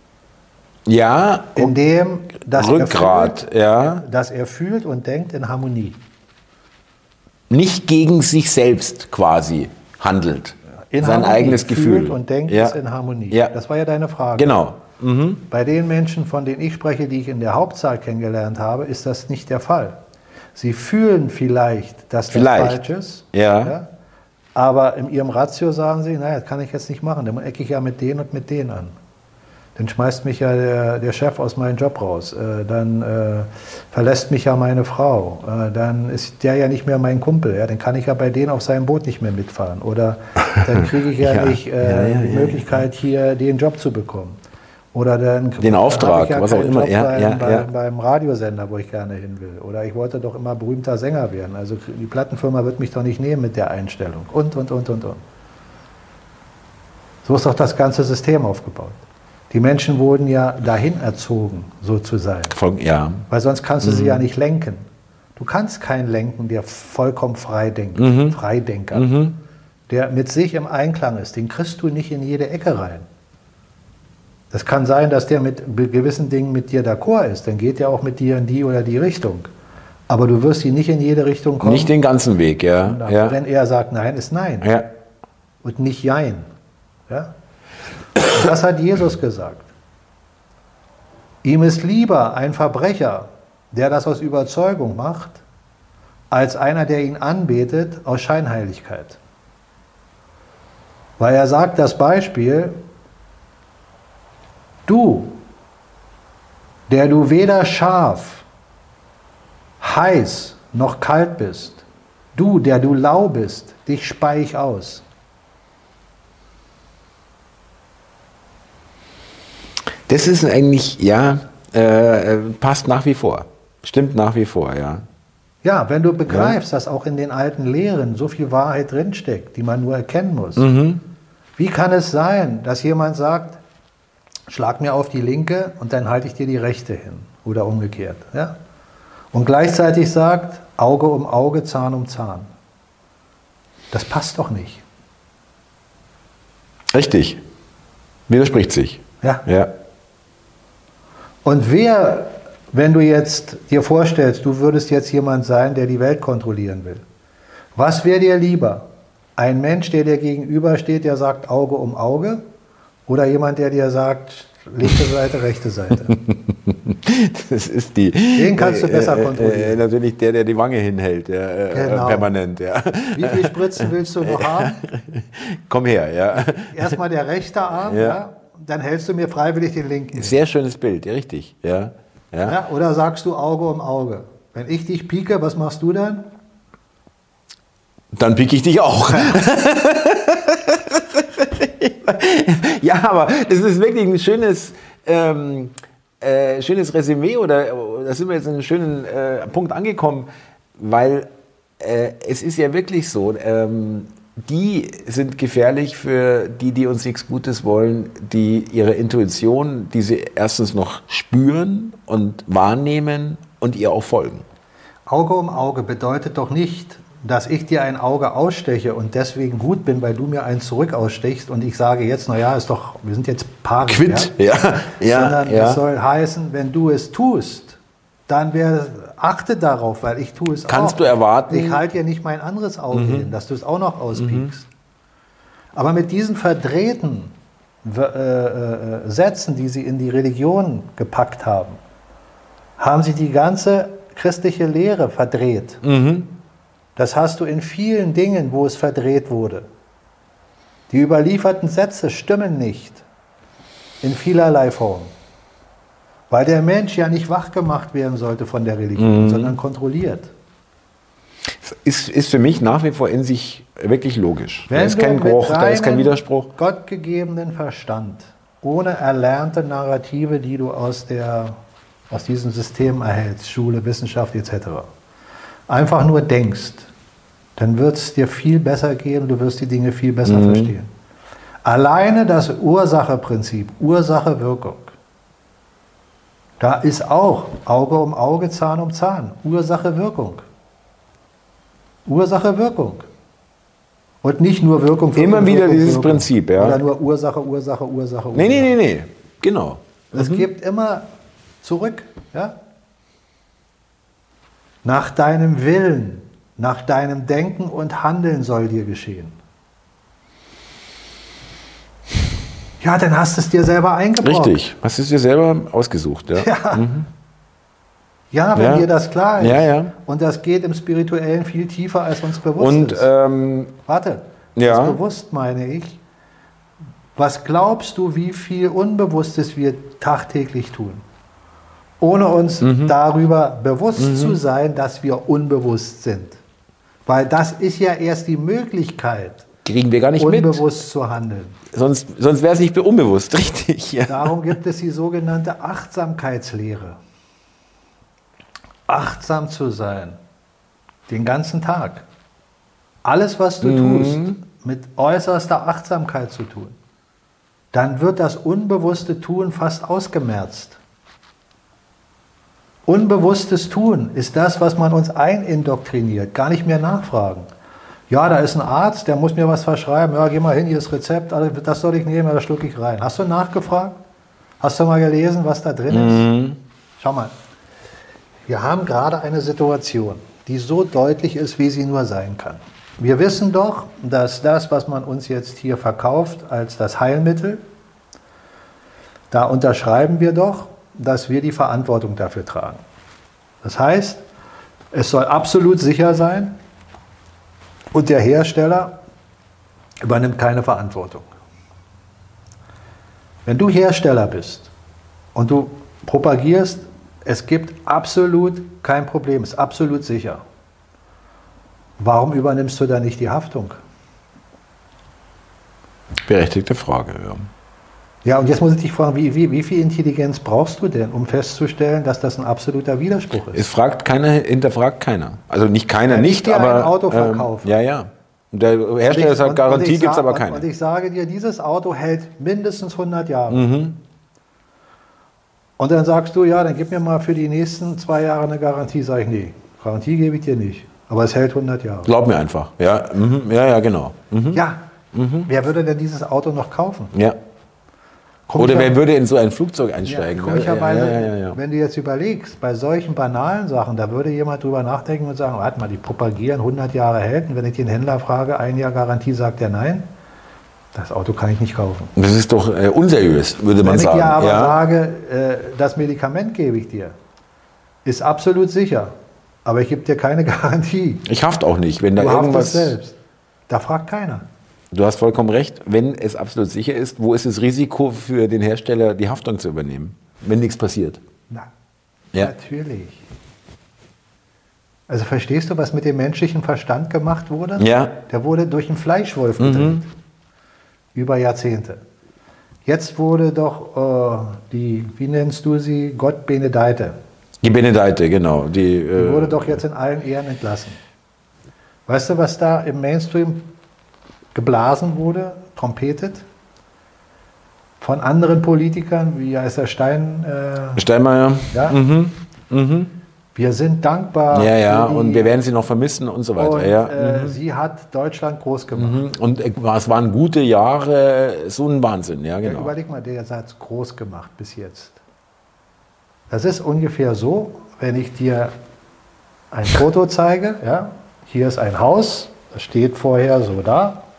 Ja, indem, dass Rückgrat, er fühlt, ja. dass er fühlt und denkt in Harmonie. Nicht gegen sich selbst quasi handelt. In Sein Harmonie, eigenes Gefühl. Fühlt und denkt ja. ist in Harmonie. Ja. Das war ja deine Frage. Genau. Mhm. Bei den Menschen, von denen ich spreche, die ich in der Hauptzahl kennengelernt habe, ist das nicht der Fall. Sie fühlen vielleicht, dass das vielleicht. falsch ist. Ja. Ja. Aber in ihrem Ratio sagen sie, naja, das kann ich jetzt nicht machen, dann ecke ich ja mit denen und mit denen an. Dann schmeißt mich ja der, der Chef aus meinem Job raus, äh, dann äh, verlässt mich ja meine Frau, äh, dann ist der ja nicht mehr mein Kumpel, ja, dann kann ich ja bei denen auf seinem Boot nicht mehr mitfahren. Oder dann kriege ich ja, ja nicht äh, ja, ja, die Möglichkeit, hier den Job zu bekommen. Oder dann den Auftrag, ja was auch immer. Ja, beim, ja, beim, ja. beim Radiosender, wo ich gerne hin will. Oder ich wollte doch immer berühmter Sänger werden. Also die Plattenfirma wird mich doch nicht nehmen mit der Einstellung. Und, und, und, und, und. So ist doch das ganze System aufgebaut. Die Menschen wurden ja dahin erzogen, so zu sein. Von, ja. Weil sonst kannst du mhm. sie ja nicht lenken. Du kannst keinen lenken, der vollkommen frei denkt. Mhm. Freidenker. Mhm. Der mit sich im Einklang ist. Den kriegst du nicht in jede Ecke rein. Das kann sein, dass der mit gewissen Dingen mit dir d'accord ist. Dann geht er auch mit dir in die oder die Richtung. Aber du wirst ihn nicht in jede Richtung kommen. Nicht den ganzen Weg, ja. ja. Wenn er sagt Nein, ist Nein. Ja. Und nicht Jein. Ja? Und das hat Jesus gesagt. Ihm ist lieber ein Verbrecher, der das aus Überzeugung macht, als einer, der ihn anbetet aus Scheinheiligkeit. Weil er sagt das Beispiel, du, der du weder scharf, heiß noch kalt bist, du, der du lau bist, dich spei ich aus. Das ist eigentlich, ja, äh, passt nach wie vor. Stimmt nach wie vor, ja. Ja, wenn du begreifst, ja. dass auch in den alten Lehren so viel Wahrheit drinsteckt, die man nur erkennen muss. Mhm. Wie kann es sein, dass jemand sagt, schlag mir auf die linke und dann halte ich dir die rechte hin oder umgekehrt. Ja? Und gleichzeitig sagt, Auge um Auge, Zahn um Zahn. Das passt doch nicht. Richtig. Widerspricht sich. Ja. ja. Und wer, wenn du jetzt dir vorstellst, du würdest jetzt jemand sein, der die Welt kontrollieren will, was wäre dir lieber? Ein Mensch, der dir gegenübersteht, der sagt Auge um Auge, oder jemand, der dir sagt, linke Seite, rechte Seite? Das ist die. Den kannst du besser kontrollieren. Äh, äh, natürlich der, der die Wange hinhält, ja, äh, genau. permanent. Ja. Wie viele Spritzen willst du noch haben? Komm her, ja. Erstmal der rechte Arm, ja. ja. Dann hältst du mir freiwillig den linken. Sehr schönes Bild, ja, richtig. Ja. Ja. Ja, oder sagst du Auge um Auge? Wenn ich dich pieke, was machst du dann? Dann pieke ich dich auch. Ja, aber das ist wirklich ein schönes, ähm, äh, schönes Resümee, oder da sind wir jetzt an einem schönen äh, Punkt angekommen, weil äh, es ist ja wirklich so, ähm, die sind gefährlich für die, die uns nichts Gutes wollen, die ihre Intuition, die sie erstens noch spüren und wahrnehmen und ihr auch folgen. Auge um Auge bedeutet doch nicht, dass ich dir ein Auge aussteche und deswegen gut bin, weil du mir eins zurück ausstechst und ich sage jetzt, naja, ist doch, wir sind jetzt parisch. Quitt, ja. ja, ja Sondern ja. es soll heißen, wenn du es tust, dann wär, achte darauf, weil ich tue es Kannst auch. du erwarten? Ich halte ja nicht mein anderes Auge mhm. hin, dass du es auch noch auspiekst. Aber mit diesen verdrehten äh, äh, Sätzen, die sie in die Religion gepackt haben, haben sie die ganze christliche Lehre verdreht. Mhm. Das hast du in vielen Dingen, wo es verdreht wurde. Die überlieferten Sätze stimmen nicht in vielerlei Form. Weil der Mensch ja nicht wach gemacht werden sollte von der Religion, mhm. sondern kontrolliert. Ist, ist für mich nach wie vor in sich wirklich logisch. Wenn da ist kein Bruch, da ist kein Widerspruch. Gottgegebenen Verstand, ohne erlernte Narrative, die du aus, der, aus diesem System erhältst, Schule, Wissenschaft et cetera, einfach nur denkst, dann wird es dir viel besser gehen, du wirst die Dinge viel besser mhm. verstehen. Alleine das Ursacheprinzip, Ursache-Wirkung, da ist auch Auge um Auge, Zahn um Zahn, Ursache-Wirkung. Ursache-Wirkung. Und nicht nur Wirkung, Wirkung Immer wieder Wirkung, dieses Wirkung. Prinzip, ja. Oder nur Ursache, Ursache, Ursache, Ursache. Nee, nee, nee, nee. Genau. Es mhm. gibt immer zurück, ja? Nach deinem Willen, nach deinem Denken und Handeln soll dir geschehen. Ja, dann hast du es dir selber eingebrockt. Richtig, hast es dir selber ausgesucht. Ja, ja. Mhm. ja wenn ja. dir das klar ist. Ja, ja. Und das geht im Spirituellen viel tiefer, als uns bewusst und, ist. Ähm, Warte, ja. das bewusst meine ich. Was glaubst du, wie viel Unbewusstes wir tagtäglich tun? Ohne uns mhm. darüber bewusst mhm. zu sein, dass wir unbewusst sind. Weil das ist ja erst die Möglichkeit, kriegen wir gar nicht unbewusst mit. zu handeln. Sonst, sonst wäre es nicht unbewusst, richtig. Ja. Darum gibt es die sogenannte Achtsamkeitslehre. Achtsam zu sein, den ganzen Tag. Alles, was du mhm. tust, mit äußerster Achtsamkeit zu tun. Dann wird das unbewusste Tun fast ausgemerzt. Unbewusstes Tun ist das, was man uns einindoktriniert, gar nicht mehr nachfragen. Ja, da ist ein Arzt, der muss mir was verschreiben. Ja, geh mal hin, hier ist Rezept, das soll ich nehmen, da schlucke ich rein. Hast du nachgefragt? Hast du mal gelesen, was da drin mhm. ist? Schau mal, wir haben gerade eine Situation, die so deutlich ist, wie sie nur sein kann. Wir wissen doch, dass das, was man uns jetzt hier verkauft als das Heilmittel, da unterschreiben wir doch, dass wir die Verantwortung dafür tragen. Das heißt, es soll absolut sicher sein und der Hersteller übernimmt keine Verantwortung. Wenn du Hersteller bist und du propagierst, es gibt absolut kein Problem, es ist absolut sicher, warum übernimmst du da nicht die Haftung? Berechtigte Frage, ja. Ja, und jetzt muss ich dich fragen, wie, wie, wie viel Intelligenz brauchst du denn, um festzustellen, dass das ein absoluter Widerspruch ist? Es fragt keiner, hinterfragt keiner. Also nicht keiner, Wenn nicht, ich dir aber... ein Auto verkaufe. Ähm, ja, ja. Und der Hersteller sagt, Garantie gibt es aber keine. Und ich sage dir, dieses Auto hält mindestens hundert Jahre. Mhm. Und dann sagst du, ja, dann gib mir mal für die nächsten zwei Jahre eine Garantie. Sag ich, nee, Garantie gebe ich dir nicht. Aber es hält hundert Jahre. Glaub mir einfach. Ja, mhm. ja, ja, genau. Mhm. Ja, mhm. wer würde denn dieses Auto noch kaufen? Ja. Oder wer würde in so ein Flugzeug einsteigen? Ja, komischerweise, ja, ja, ja, ja. wenn du jetzt überlegst, bei solchen banalen Sachen, da würde jemand drüber nachdenken und sagen, warte mal, die propagieren hundert Jahre hält. Und wenn ich den Händler frage, ein Jahr Garantie, sagt er nein. Das Auto kann ich nicht kaufen. Das ist doch äh, unseriös, würde man wenn sagen. Wenn ich dir aber ja? sage, äh, das Medikament gebe ich dir, ist absolut sicher, aber ich gebe dir keine Garantie. Ich hafte auch nicht, wenn da du irgendwas... selbst. Da fragt keiner. Du hast vollkommen recht, wenn es absolut sicher ist, wo ist das Risiko für den Hersteller, die Haftung zu übernehmen, wenn nichts passiert? Na, ja. Natürlich. Also verstehst du, was mit dem menschlichen Verstand gemacht wurde? Ja. Der wurde durch einen Fleischwolf gedreht. Mhm. Über Jahrzehnte. Jetzt wurde doch äh, die, wie nennst du sie, Gott Benedeite. Die Benedeite, genau. Die, die äh, wurde doch jetzt in allen Ehren entlassen. Weißt du, was da im Mainstream geblasen wurde, trompetet? Von anderen Politikern, wie heißt der Stein? Äh, Steinmeier. Ja? Mhm. Mhm. Wir sind dankbar. Ja, ja, die, und wir werden sie noch vermissen und so weiter. Und, ja. äh, mhm. Sie hat Deutschland groß gemacht. Mhm. Und es waren gute Jahre, so ein Wahnsinn, ja, genau. Ja, überleg mal, der Satz groß gemacht bis jetzt. Das ist ungefähr so, wenn ich dir ein Foto zeige, ja, hier ist ein Haus, das steht vorher so da,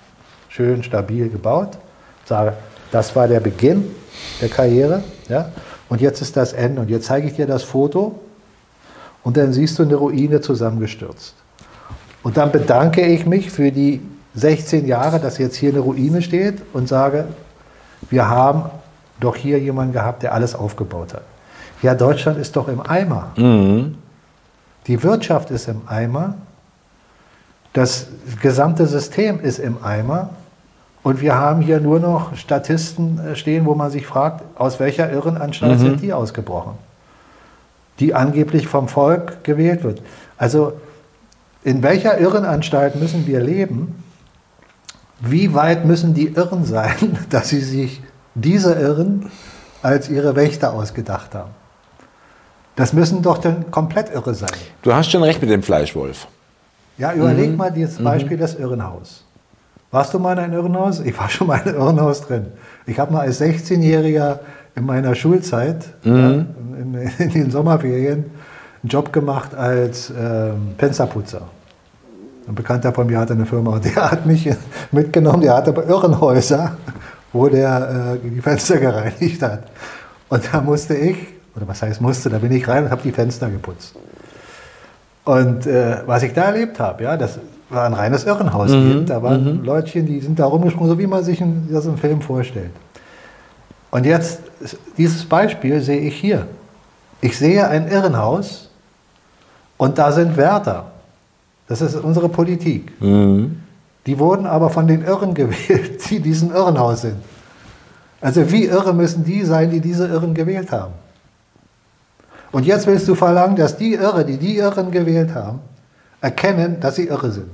schön stabil gebaut. Sage, das war der Beginn der Karriere, ja, und jetzt ist das Ende. Und jetzt zeige ich dir das Foto und dann siehst du eine Ruine zusammengestürzt. Und dann bedanke ich mich für die sechzehn Jahre, dass jetzt hier eine Ruine steht und sage, wir haben doch hier jemanden gehabt, der alles aufgebaut hat. Ja, Deutschland ist doch im Eimer. Mhm. Die Wirtschaft ist im Eimer. Das gesamte System ist im Eimer. Und wir haben hier nur noch Statisten stehen, wo man sich fragt, aus welcher Irrenanstalt mhm. sind die ausgebrochen? Die angeblich vom Volk gewählt wird. Also in welcher Irrenanstalt müssen wir leben? Wie weit müssen die Irren sein, dass sie sich diese Irren als ihre Wächter ausgedacht haben? Das müssen doch dann komplett Irre sein. Du hast schon recht mit dem Fleischwolf. Ja, überleg mhm. mal dieses Beispiel mhm. des Irrenhaus. Warst du mal in einem Irrenhaus? Ich war schon mal in einem Irrenhaus drin. Ich habe mal als sechzehnjähriger in meiner Schulzeit, mhm. ja, in, in den Sommerferien, einen Job gemacht als ähm, Fensterputzer. Ein Bekannter von mir hatte eine Firma und der hat mich mitgenommen, der hatte aber Irrenhäuser, wo der äh, die Fenster gereinigt hat. Und da musste ich, oder was heißt musste, da bin ich rein und habe die Fenster geputzt. Und äh, was ich da erlebt habe, ja, das war ein reines Irrenhaus. Mhm. Da waren mhm. Leutchen, die sind da rumgesprungen, so wie man sich ein, das im Film vorstellt. Und jetzt, dieses Beispiel sehe ich hier. Ich sehe ein Irrenhaus und da sind Wärter. Das ist unsere Politik. Mhm. Die wurden aber von den Irren gewählt, die in diesem Irrenhaus sind. Also wie irre müssen die sein, die diese Irren gewählt haben? Und jetzt willst du verlangen, dass die Irre, die die Irren gewählt haben, erkennen, dass sie irre sind.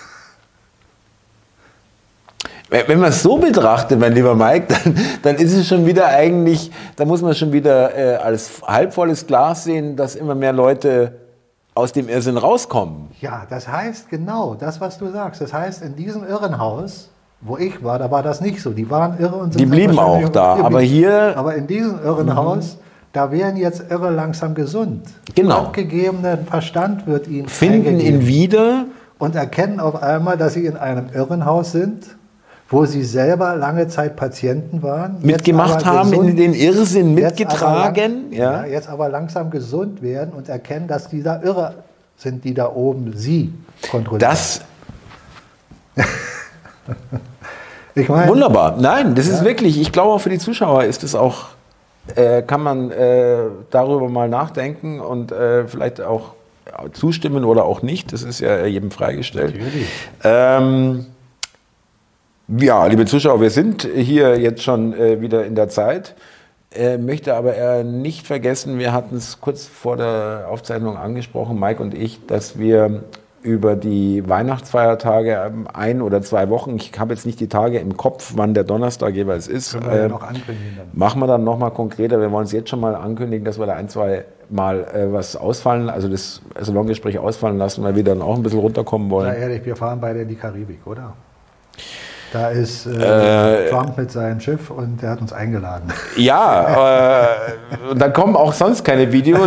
Wenn man es so betrachtet, mein lieber Mike, dann, dann ist es schon wieder eigentlich, da muss man schon wieder äh, als halbvolles Glas sehen, dass immer mehr Leute aus dem Irrsinn rauskommen. Ja, das heißt genau das, was du sagst. Das heißt, in diesem Irrenhaus, wo ich war, da war das nicht so. Die waren irre und sind Die blieben auch da, aber hier... Aber in diesem Irrenhaus, mhm. da werden jetzt Irre langsam gesund. Genau. Abgegebenen Verstand wird ihnen Finden eingegeben. ihn wieder. Und erkennen auf einmal, dass sie in einem Irrenhaus sind, wo sie selber lange Zeit Patienten waren. Mitgemacht haben, gesund, in den Irrsinn mitgetragen. Jetzt aber, lang, ja. Ja, jetzt aber langsam gesund werden und erkennen, dass die da irre sind, die da oben sie kontrollieren. Das... ich mein, Wunderbar. Nein, das ja. ist wirklich, ich glaube auch für die Zuschauer ist es auch, äh, kann man äh, darüber mal nachdenken und äh, vielleicht auch zustimmen oder auch nicht. Das ist ja jedem freigestellt. Natürlich. Ähm, Ja, liebe Zuschauer, wir sind hier jetzt schon äh, wieder in der Zeit, äh, möchte aber äh, nicht vergessen, wir hatten es kurz vor der Aufzeichnung angesprochen, Mike und ich, dass wir über die Weihnachtsfeiertage ähm, ein oder zwei Wochen, ich habe jetzt nicht die Tage im Kopf, wann der Donnerstag jeweils ist, können wir ja noch ankündigen dann. Machen wir dann nochmal konkreter, wir wollen es jetzt schon mal ankündigen, dass wir da ein, zwei Mal äh, was ausfallen, also das Salongespräch ausfallen lassen, weil wir dann auch ein bisschen runterkommen wollen. Na ehrlich, wir fahren beide in die Karibik, oder? Da ist äh, äh, Trump mit seinem Schiff und der hat uns eingeladen. Ja, äh, und dann kommen auch sonst keine Videos.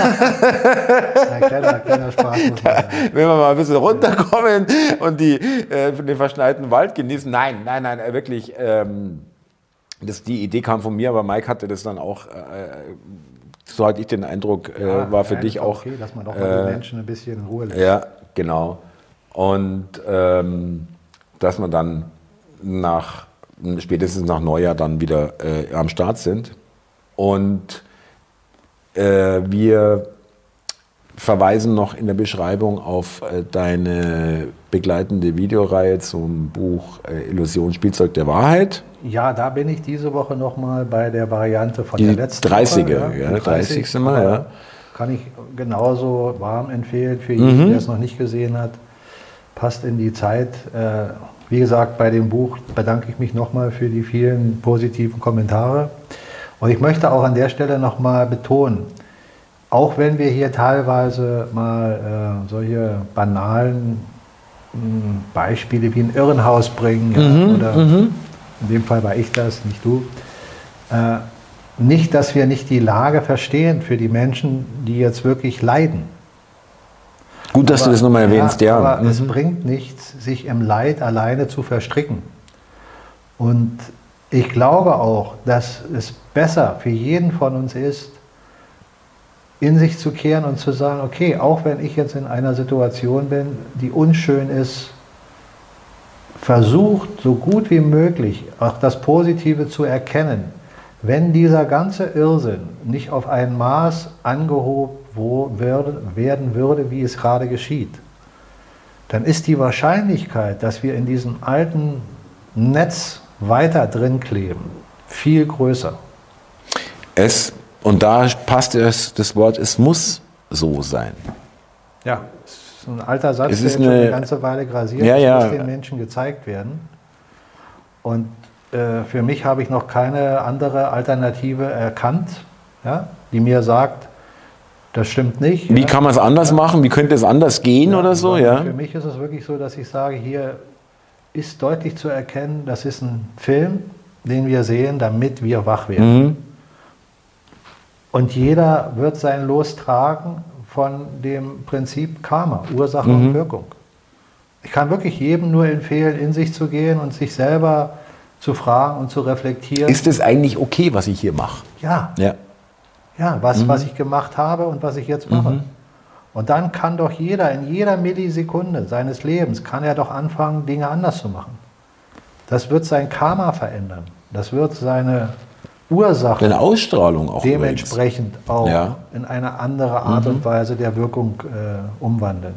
Ein kleiner, kleiner Spaß muss man sagen. Wenn wir mal ein bisschen runterkommen und die, äh, den verschneiten Wald genießen. Nein, nein, nein, wirklich. Ähm, das, die Idee kam von mir, aber Mike hatte das dann auch, äh, so hatte ich den Eindruck, äh, ja, war für nein, dich auch. Okay, dass man doch mal äh, die Menschen ein bisschen in Ruhe lässt. Ja, genau. Und ähm, dass man dann nach, spätestens nach Neujahr dann wieder äh, am Start sind. Und äh, wir verweisen noch in der Beschreibung auf äh, deine begleitende Videoreihe zum Buch äh, Illusion, Spielzeug der Wahrheit. Ja, da bin ich diese Woche nochmal bei der Variante von die der letzten dreißiger, Woche. Ja, ja, dreißigste Mal, ja. Kann ich genauso warm empfehlen für jeden, Mhm. der es noch nicht gesehen hat. Passt in die Zeit. Äh, Wie gesagt, bei dem Buch bedanke ich mich nochmal für die vielen positiven Kommentare. Und ich möchte auch an der Stelle nochmal betonen, auch wenn wir hier teilweise mal äh, solche banalen mh, Beispiele wie ein Irrenhaus bringen, ja, Mhm, oder mhm. in dem Fall war ich das, nicht du, äh, nicht, dass wir nicht die Lage verstehen für die Menschen, die jetzt wirklich leiden. Gut, dass aber, du das nochmal erwähnst, ja. Aber mhm. es bringt nichts, sich im Leid alleine zu verstricken. Und ich glaube auch, dass es besser für jeden von uns ist, in sich zu kehren und zu sagen, okay, auch wenn ich jetzt in einer Situation bin, die unschön ist, versucht so gut wie möglich auch das Positive zu erkennen. Wenn dieser ganze Irrsinn nicht auf ein Maß angehoben werden würde, wie es gerade geschieht, dann ist die Wahrscheinlichkeit, dass wir in diesem alten Netz weiter drin kleben, viel größer. Es, und da passt es, das Wort, es muss so sein. Ja, das ist ein alter Satz, es der ist jetzt schon eine, eine ganze Weile grasiert. Ja, das ja. muss den Menschen gezeigt werden. Und äh, für mich habe ich noch keine andere Alternative erkannt, ja, die mir sagt, das stimmt nicht. Wie ja. kann man es anders ja. machen? Wie könnte es anders gehen ja, oder so? Ja. Für mich ist es wirklich so, dass ich sage, hier ist deutlich zu erkennen, das ist ein Film, den wir sehen, damit wir wach werden. Mhm. Und jeder wird sein Los tragen von dem Prinzip Karma, Ursache mhm. und Wirkung. Ich kann wirklich jedem nur empfehlen, in sich zu gehen und sich selber zu fragen und zu reflektieren. Ist es eigentlich okay, was ich hier mache? Ja. Ja. Ja, was, mhm. was ich gemacht habe und was ich jetzt mache. Mhm. Und dann kann doch jeder, in jeder Millisekunde seines Lebens, kann er doch anfangen, Dinge anders zu machen. Das wird sein Karma verändern. Das wird seine Ursache, eine Ausstrahlung auch dementsprechend übrigens. auch ja. in eine andere Art mhm. und Weise der Wirkung äh, umwandeln.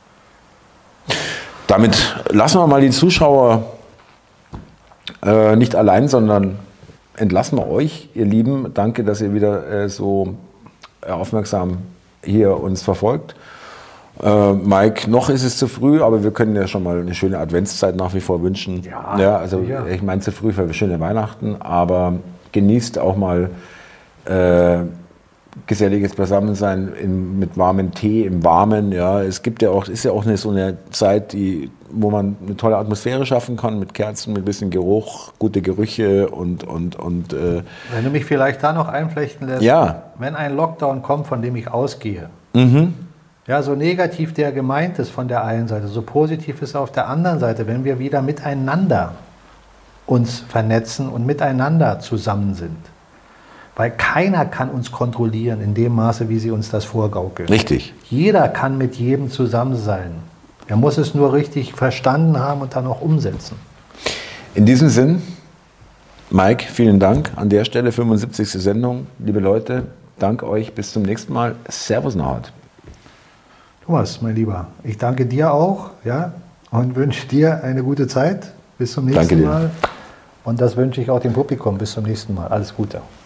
Damit lassen wir mal die Zuschauer äh, nicht allein, sondern entlassen wir euch, ihr Lieben. Danke, dass ihr wieder äh, so aufmerksam hier uns verfolgt. Äh, Mike, noch ist es zu früh, aber wir können ja schon mal eine schöne Adventszeit nach wie vor wünschen. Ja, ja also sicher. Ich meine zu früh für schöne Weihnachten, aber genießt auch mal äh, geselliges Beisammensein in, mit warmem Tee im Warmen. Ja, es gibt ja auch, ist ja auch eine, so eine Zeit, die, wo man eine tolle Atmosphäre schaffen kann mit Kerzen, mit ein bisschen Geruch, gute Gerüche und und und. Äh, Wenn du mich vielleicht da noch einflechten lässt, ja. wenn ein Lockdown kommt, von dem ich ausgehe, mhm. ja, so negativ der gemeint ist von der einen Seite, so positiv ist er auf der anderen Seite, wenn wir wieder miteinander uns vernetzen und miteinander zusammen sind. Weil keiner kann uns kontrollieren in dem Maße, wie sie uns das vorgaukeln. Richtig. Jeder kann mit jedem zusammen sein. Er muss es nur richtig verstanden haben und dann auch umsetzen. In diesem Sinn, Mike, vielen Dank an der Stelle, fünfundsiebzigste Sendung. Liebe Leute, danke euch, bis zum nächsten Mal. Servus Nord. Thomas, mein Lieber, ich danke dir auch, ja, und wünsche dir eine gute Zeit. Bis zum nächsten Danke dir. Mal. Und das wünsche ich auch dem Publikum. Bis zum nächsten Mal. Alles Gute.